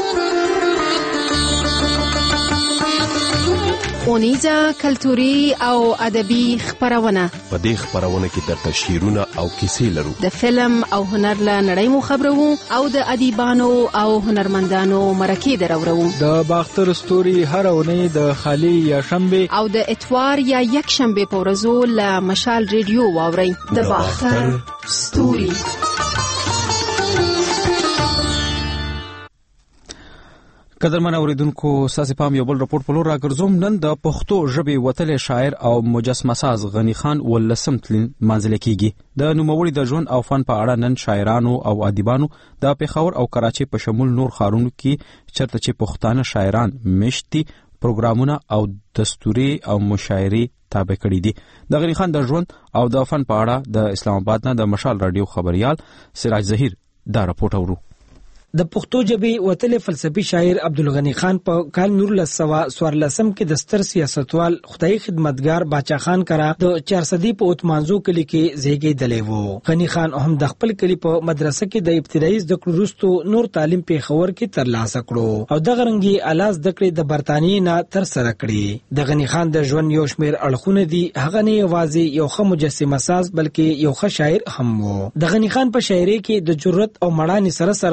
اونیزه کلتوري او ادبي خبرونه. په دې خبرونه کې درته شعرونه او کیسې لرو. د فلم او هنر له نړۍ مو خبرو او د ادیبانو او هنرمندانو مرکې درورو. د باختر ستوري هر اونۍ د خالی یا شنبه او د اتوار یا یک شنبه په ورځو له مشال ریډیو واورئ. د باختر ستوري. قدرمن اوریدونکو ساسي پام یو بل رپورټ په لور راګرځوم. نن د پښتو ژبې وتلې شاعر او مجسمه ساز غنی خان ولسم تلین منځل کیږي. د نوموړي د ژوند او فن په اړه نن شاعرانو او ادیبانو د پیښور او کراچۍ په شمول نور ښارونو کې چرته چې پښتانه شاعران مشتي پروګرامونه او دستوري او مشاعري تابع کړي دي. د غنی خان د ژوند او د فن په اړه د اسلام آباد نه د مشال رادیو خبريال سراج ظهیر دا رپورټ اورو. د پښتو ژبې وتلې فلسفي شاعر عبدالغنی خان په کال 1914 کې د ستر سیاستوال خدای خدمتګار باچا خان کرا د 400 په اتمانزو کلی کې زیږیدلی وو. غنی خان هم د خپل کلی په مدرسه کې د ابتدایي زده کړو وروسته نور تعلیم پیښور کې ترلاسه کړو او دغه رنګي اعلی زده کړې د برتانیې نه تر سره کړې. د غنی خان د ژوند یو شمېر اړخونه دي. هغه نه یوازې یو ښه مجسمه ساز بلکې یو ښه شاعر هم وو. د غنی خان په شاعري کې د جرأت او مړانې سره د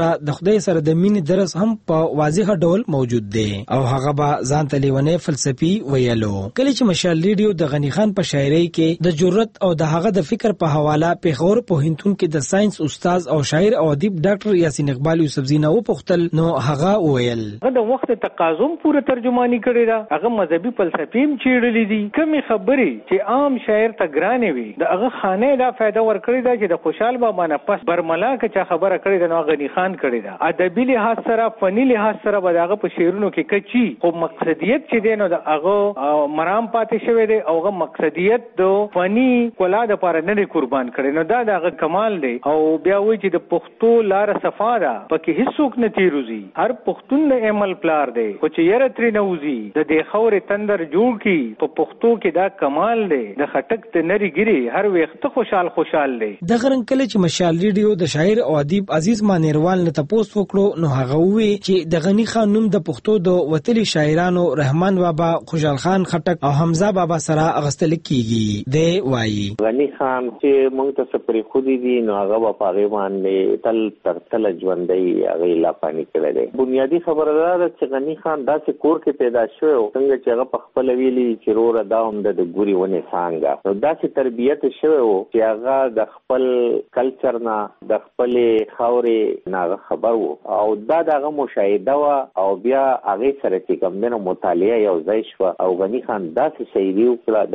خدای سره د مینې درس هم په واضح ډول موجود دی او هغه به ځان ته لیونی فلسفي ویلو. کله چې مشال ریډیو د غنی خان په شاعرۍ کې د جرأت او د هغه د فکر په حواله پیښور پوهنتون کې د ساينس استاد او شاعر او ادیب ډاکټر یاسین اقبال یوسفزی نه وپوښتل نو هغه وویل د وخت تقاضم پوره ترجمانی کړی دا هغه مذهبي فلسفیم چیرلې دي کمی خبرې چې عام شاعر ته ګرانې وي د هغه خانه دا فائدہ ورکړی دا چې د خوشحال بابا نه پس برملا که چا خبره کړی دا نو غنی خان کړی دا ادبي لحاظ سره فني لحاظ سره به هغه په شعرونو کې کچي خو مقصدیت چې دی نو د هغه مرام پاتې شوی دی او هغه مقصدیت د فني کولا د پاره نه قربان کړي نو دا هغه کمال دی او بیا وایي چې د پښتو لار صفا ده پکې هیڅوک نه تیروزي هر پښتون د عمل پلار دی خو چې یره ترې نه وزي د دې خورې تندر جوړ کی په پښتو کې دا کمال دی د خټک ته نری ګری هر وخت خوشحال دی. د غرن کله چې مشال ریډیو د شاعر او ادیب عزیز مانیروال نه تاسو وکړو نو هغه وی چې د غنی خان نوم د پښتو د وتلي شاعرانو رحمان بابا، خوشحال خان خټک او حمزه بابا سره اغستل کیږي. دی وایي غنی خان چې موږ ته سپری خودي دي نو هغه په هغه باندې تل تر ژوندۍ هغه لا پانی کړی دی. بنیادی خبره ده چې غنی خان داسې کور کې پیدا شوی او څنګه چې هغه په خپل ویلي چې روره دا هم د ګوري ونه څنګه نو داسې تربیت شوی او چې هغه د خپل کلچر نه د خپل خاورې نه خبر وو او دا دغه مشاهده وا او بیا هغه سره چې کوم نه مطالعه یو ځای شو او غنی خان داسې شاعري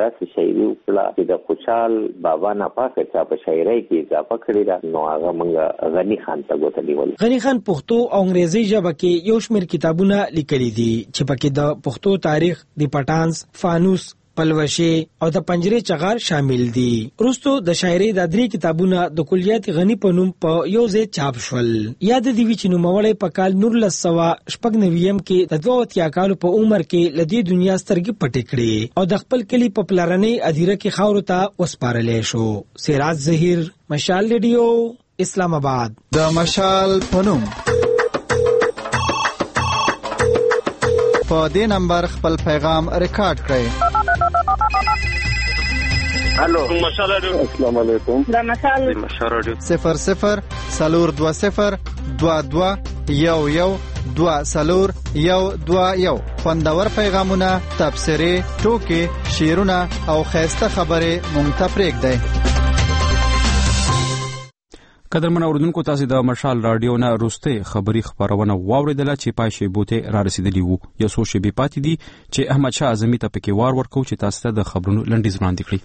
وکړه چې د خوشحال بابا نه پاسه چا په شاعرۍ کې اضافه کړی دا نو هغه موږ غنی خان ته غوښتلی ول. غنی خان پښتو او انګریزي ژبه کې یو شمېر کتابونه لیکلي دي چې پکې د پښتو تاریخ، د پټانس، فانوس، پلوشي او د پنجرې چغار شامل دي. وروسته د شاعرۍ د 3 کتابونه د کلیات غنی په نوم په یو ځای چاپ شول. یاد دی چې نوموړی په کال 1996 کې د 22 کالو په عمر کې لدی دنیا سترګې پټې کړې او د خپل کلی په پلارنۍ ادیره کې خاور ته وسپارلې شو. سراج ظهیر، مشال ریډیو، اسلام آباد. د مشال پنوم په دې نمبر خپل پیغام ریکارډ کړئ. الو مشال رادیو، السلام علیکم. د مشال رادیو 00 420 22 11 2 خوندور پیغامونه، تبصرې، ټوکې، شعرونه او خیسته خبرې مونږ ته پرېږدئ. قدرمن اوردونکو، تاسو د مشال رادیو نه روسته خبری خبرونه واوریدله چې پای شی بوته را رسیدلی وو. یو څو شی به پاتې دي چې احمد شاه اعظمي ته پکې وار ورکو چې تاسو ته د خبرونو لنډیز وړاندې کړي.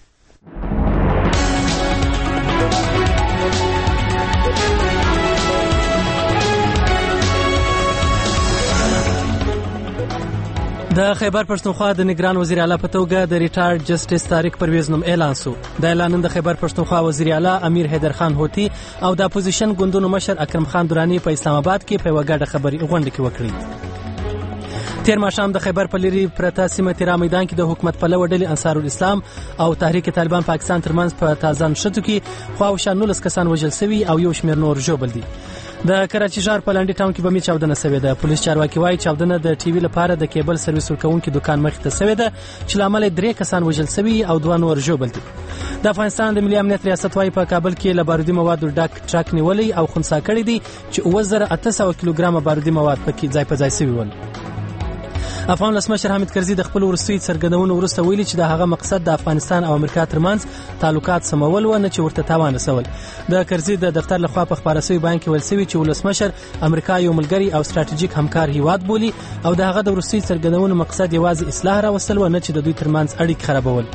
د خیبر پښتونخوا د نگران وزیر اعلی په توګه د ریټایرډ جسټس طارق پرویز نوم اعلان شو. د اعلان د خیبر پښتونخوا وزیر اعلی امیر حیدر خان هوتی او د اپوزیشن ګوندونو مشر اکرم خان درانی په اسلام آباد کې په وګړه خبري غونډه کې وکړي. تیر ماښام د خیبر په لری پرتا سیمه تیرا میدان کې د حکومت په لوړ انصار الاسلام او تحریک طالبان پاکستان ترمنځ په تازان شتو کې خواوشا 19 کسان وژل شوي او یو شمېر نور ژوبل دي. د کراچي ښار په لنډي ټاون کې به چاودنه شوې ده. پولیس چارواکي وایي چاودنه د ټي وي لپاره د کیبل سرویس ورکوونکي دکان مخې ته شوې ده چې لامل 3 کسان وژل شوي او 2 نور ژوبل دي. د افغانستان د ملي امنیت ریاست وایي په کابل کې له بارودي موادو ډک ټرک نیولې او خنثی کړي دي چې 2800 کیلوګرام بارودي مواد پکې ځای په ځای شوي ول. افغان ولسمشر حامد کرزي د خپل وروستي څرګندونو وروسته ویلي چې د هغه مقصد د افغانستان او امریکا ترمنځ تعلقات سمول و نه چې ورته تاوان رسول. د کرزي د دفتر لخوا په خبره شوی بیان کې ویل شوی چې ولسمشر امریکا یو ملګری او ستراتیژیک همکار هیواد بولي او د هغه د وروستي څرګندونو مقصد یوازې اصلاح راوستل و نه چې د دوی ترمنځ اړیکې خرابول.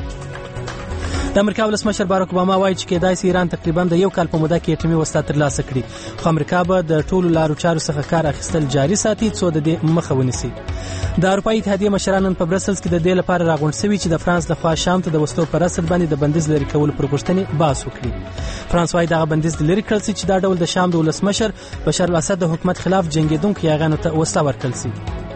د امریکا ولسمشر باراک اوباما وایي چې کېدای شي ایران تقریبا د 1 کال په موده کې اټومي وسله ترلاسه کړي خو امریکا به د ټولو لارو چارو څخه کار اخیستل جاري ساتي څو د دې مخه ونیسي. د اروپאי اتحادیه مشران په برسلز کې د دې لپاره راغونډ شوي چې د فرانس لخوا شام ته د وسلو پر رسد باندې د بندیز لري کول پر غوښتنې بحث وکړي. فرانس وايي دغه بندیز لري کړل چې دا ډول د شام د ولسمشر بشار الاسد د حکومت خلاف جنگیدونکو یاغانو ته وسله ورکړل شي.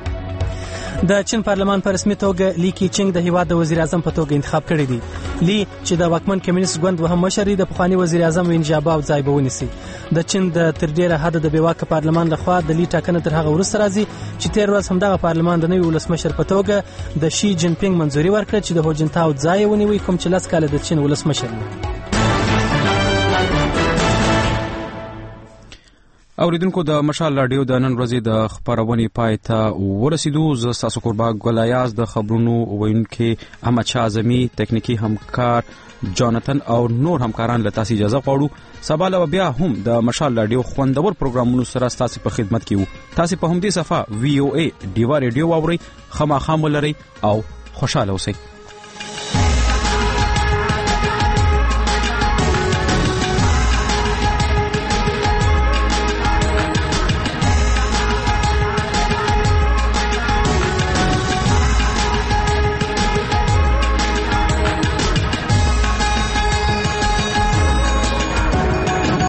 د چین پارلمان په رسمي توګه لی کیچینګ د هیواد د وزیر اعظم په توګه انتخاب کړی دی. لی چې د واکمن کمیونست ګوند وهم مشر د پخوانی وزیر اعظم وین جاباو ځای به ونیسي. د چین د تر ډیره حد د بیواکه پارلمان لخوا د لی ټاکنه تر هغه وروسته راځي چې تیر ورځ همدغه پارلمان د نوي ولسمشر په توګه د شي جین پینګ منځوري ورکړه چې د هوجنتاو ځای ونیوي کوم چې 10 کال د چین ولسمشر و. اوریدونکو د مشال رادیو د نن ورځې د خبرونې پای ته ورسیدو. زه تاسو قربا ګل ایاز د خبرونو وینکي احمد شاه اعظمي تکنیکی همکار جاناتن او نور همکاران له تاسو اجازه غواړو. سبا له بیا هم د مشال رادیو خوندور پروګرامونو سره تاسو په خدمت کې وو. تاسو په همدې صفه VOA ډیوا رادیو واوري. خامخا مولري او خوشاله اوسئ.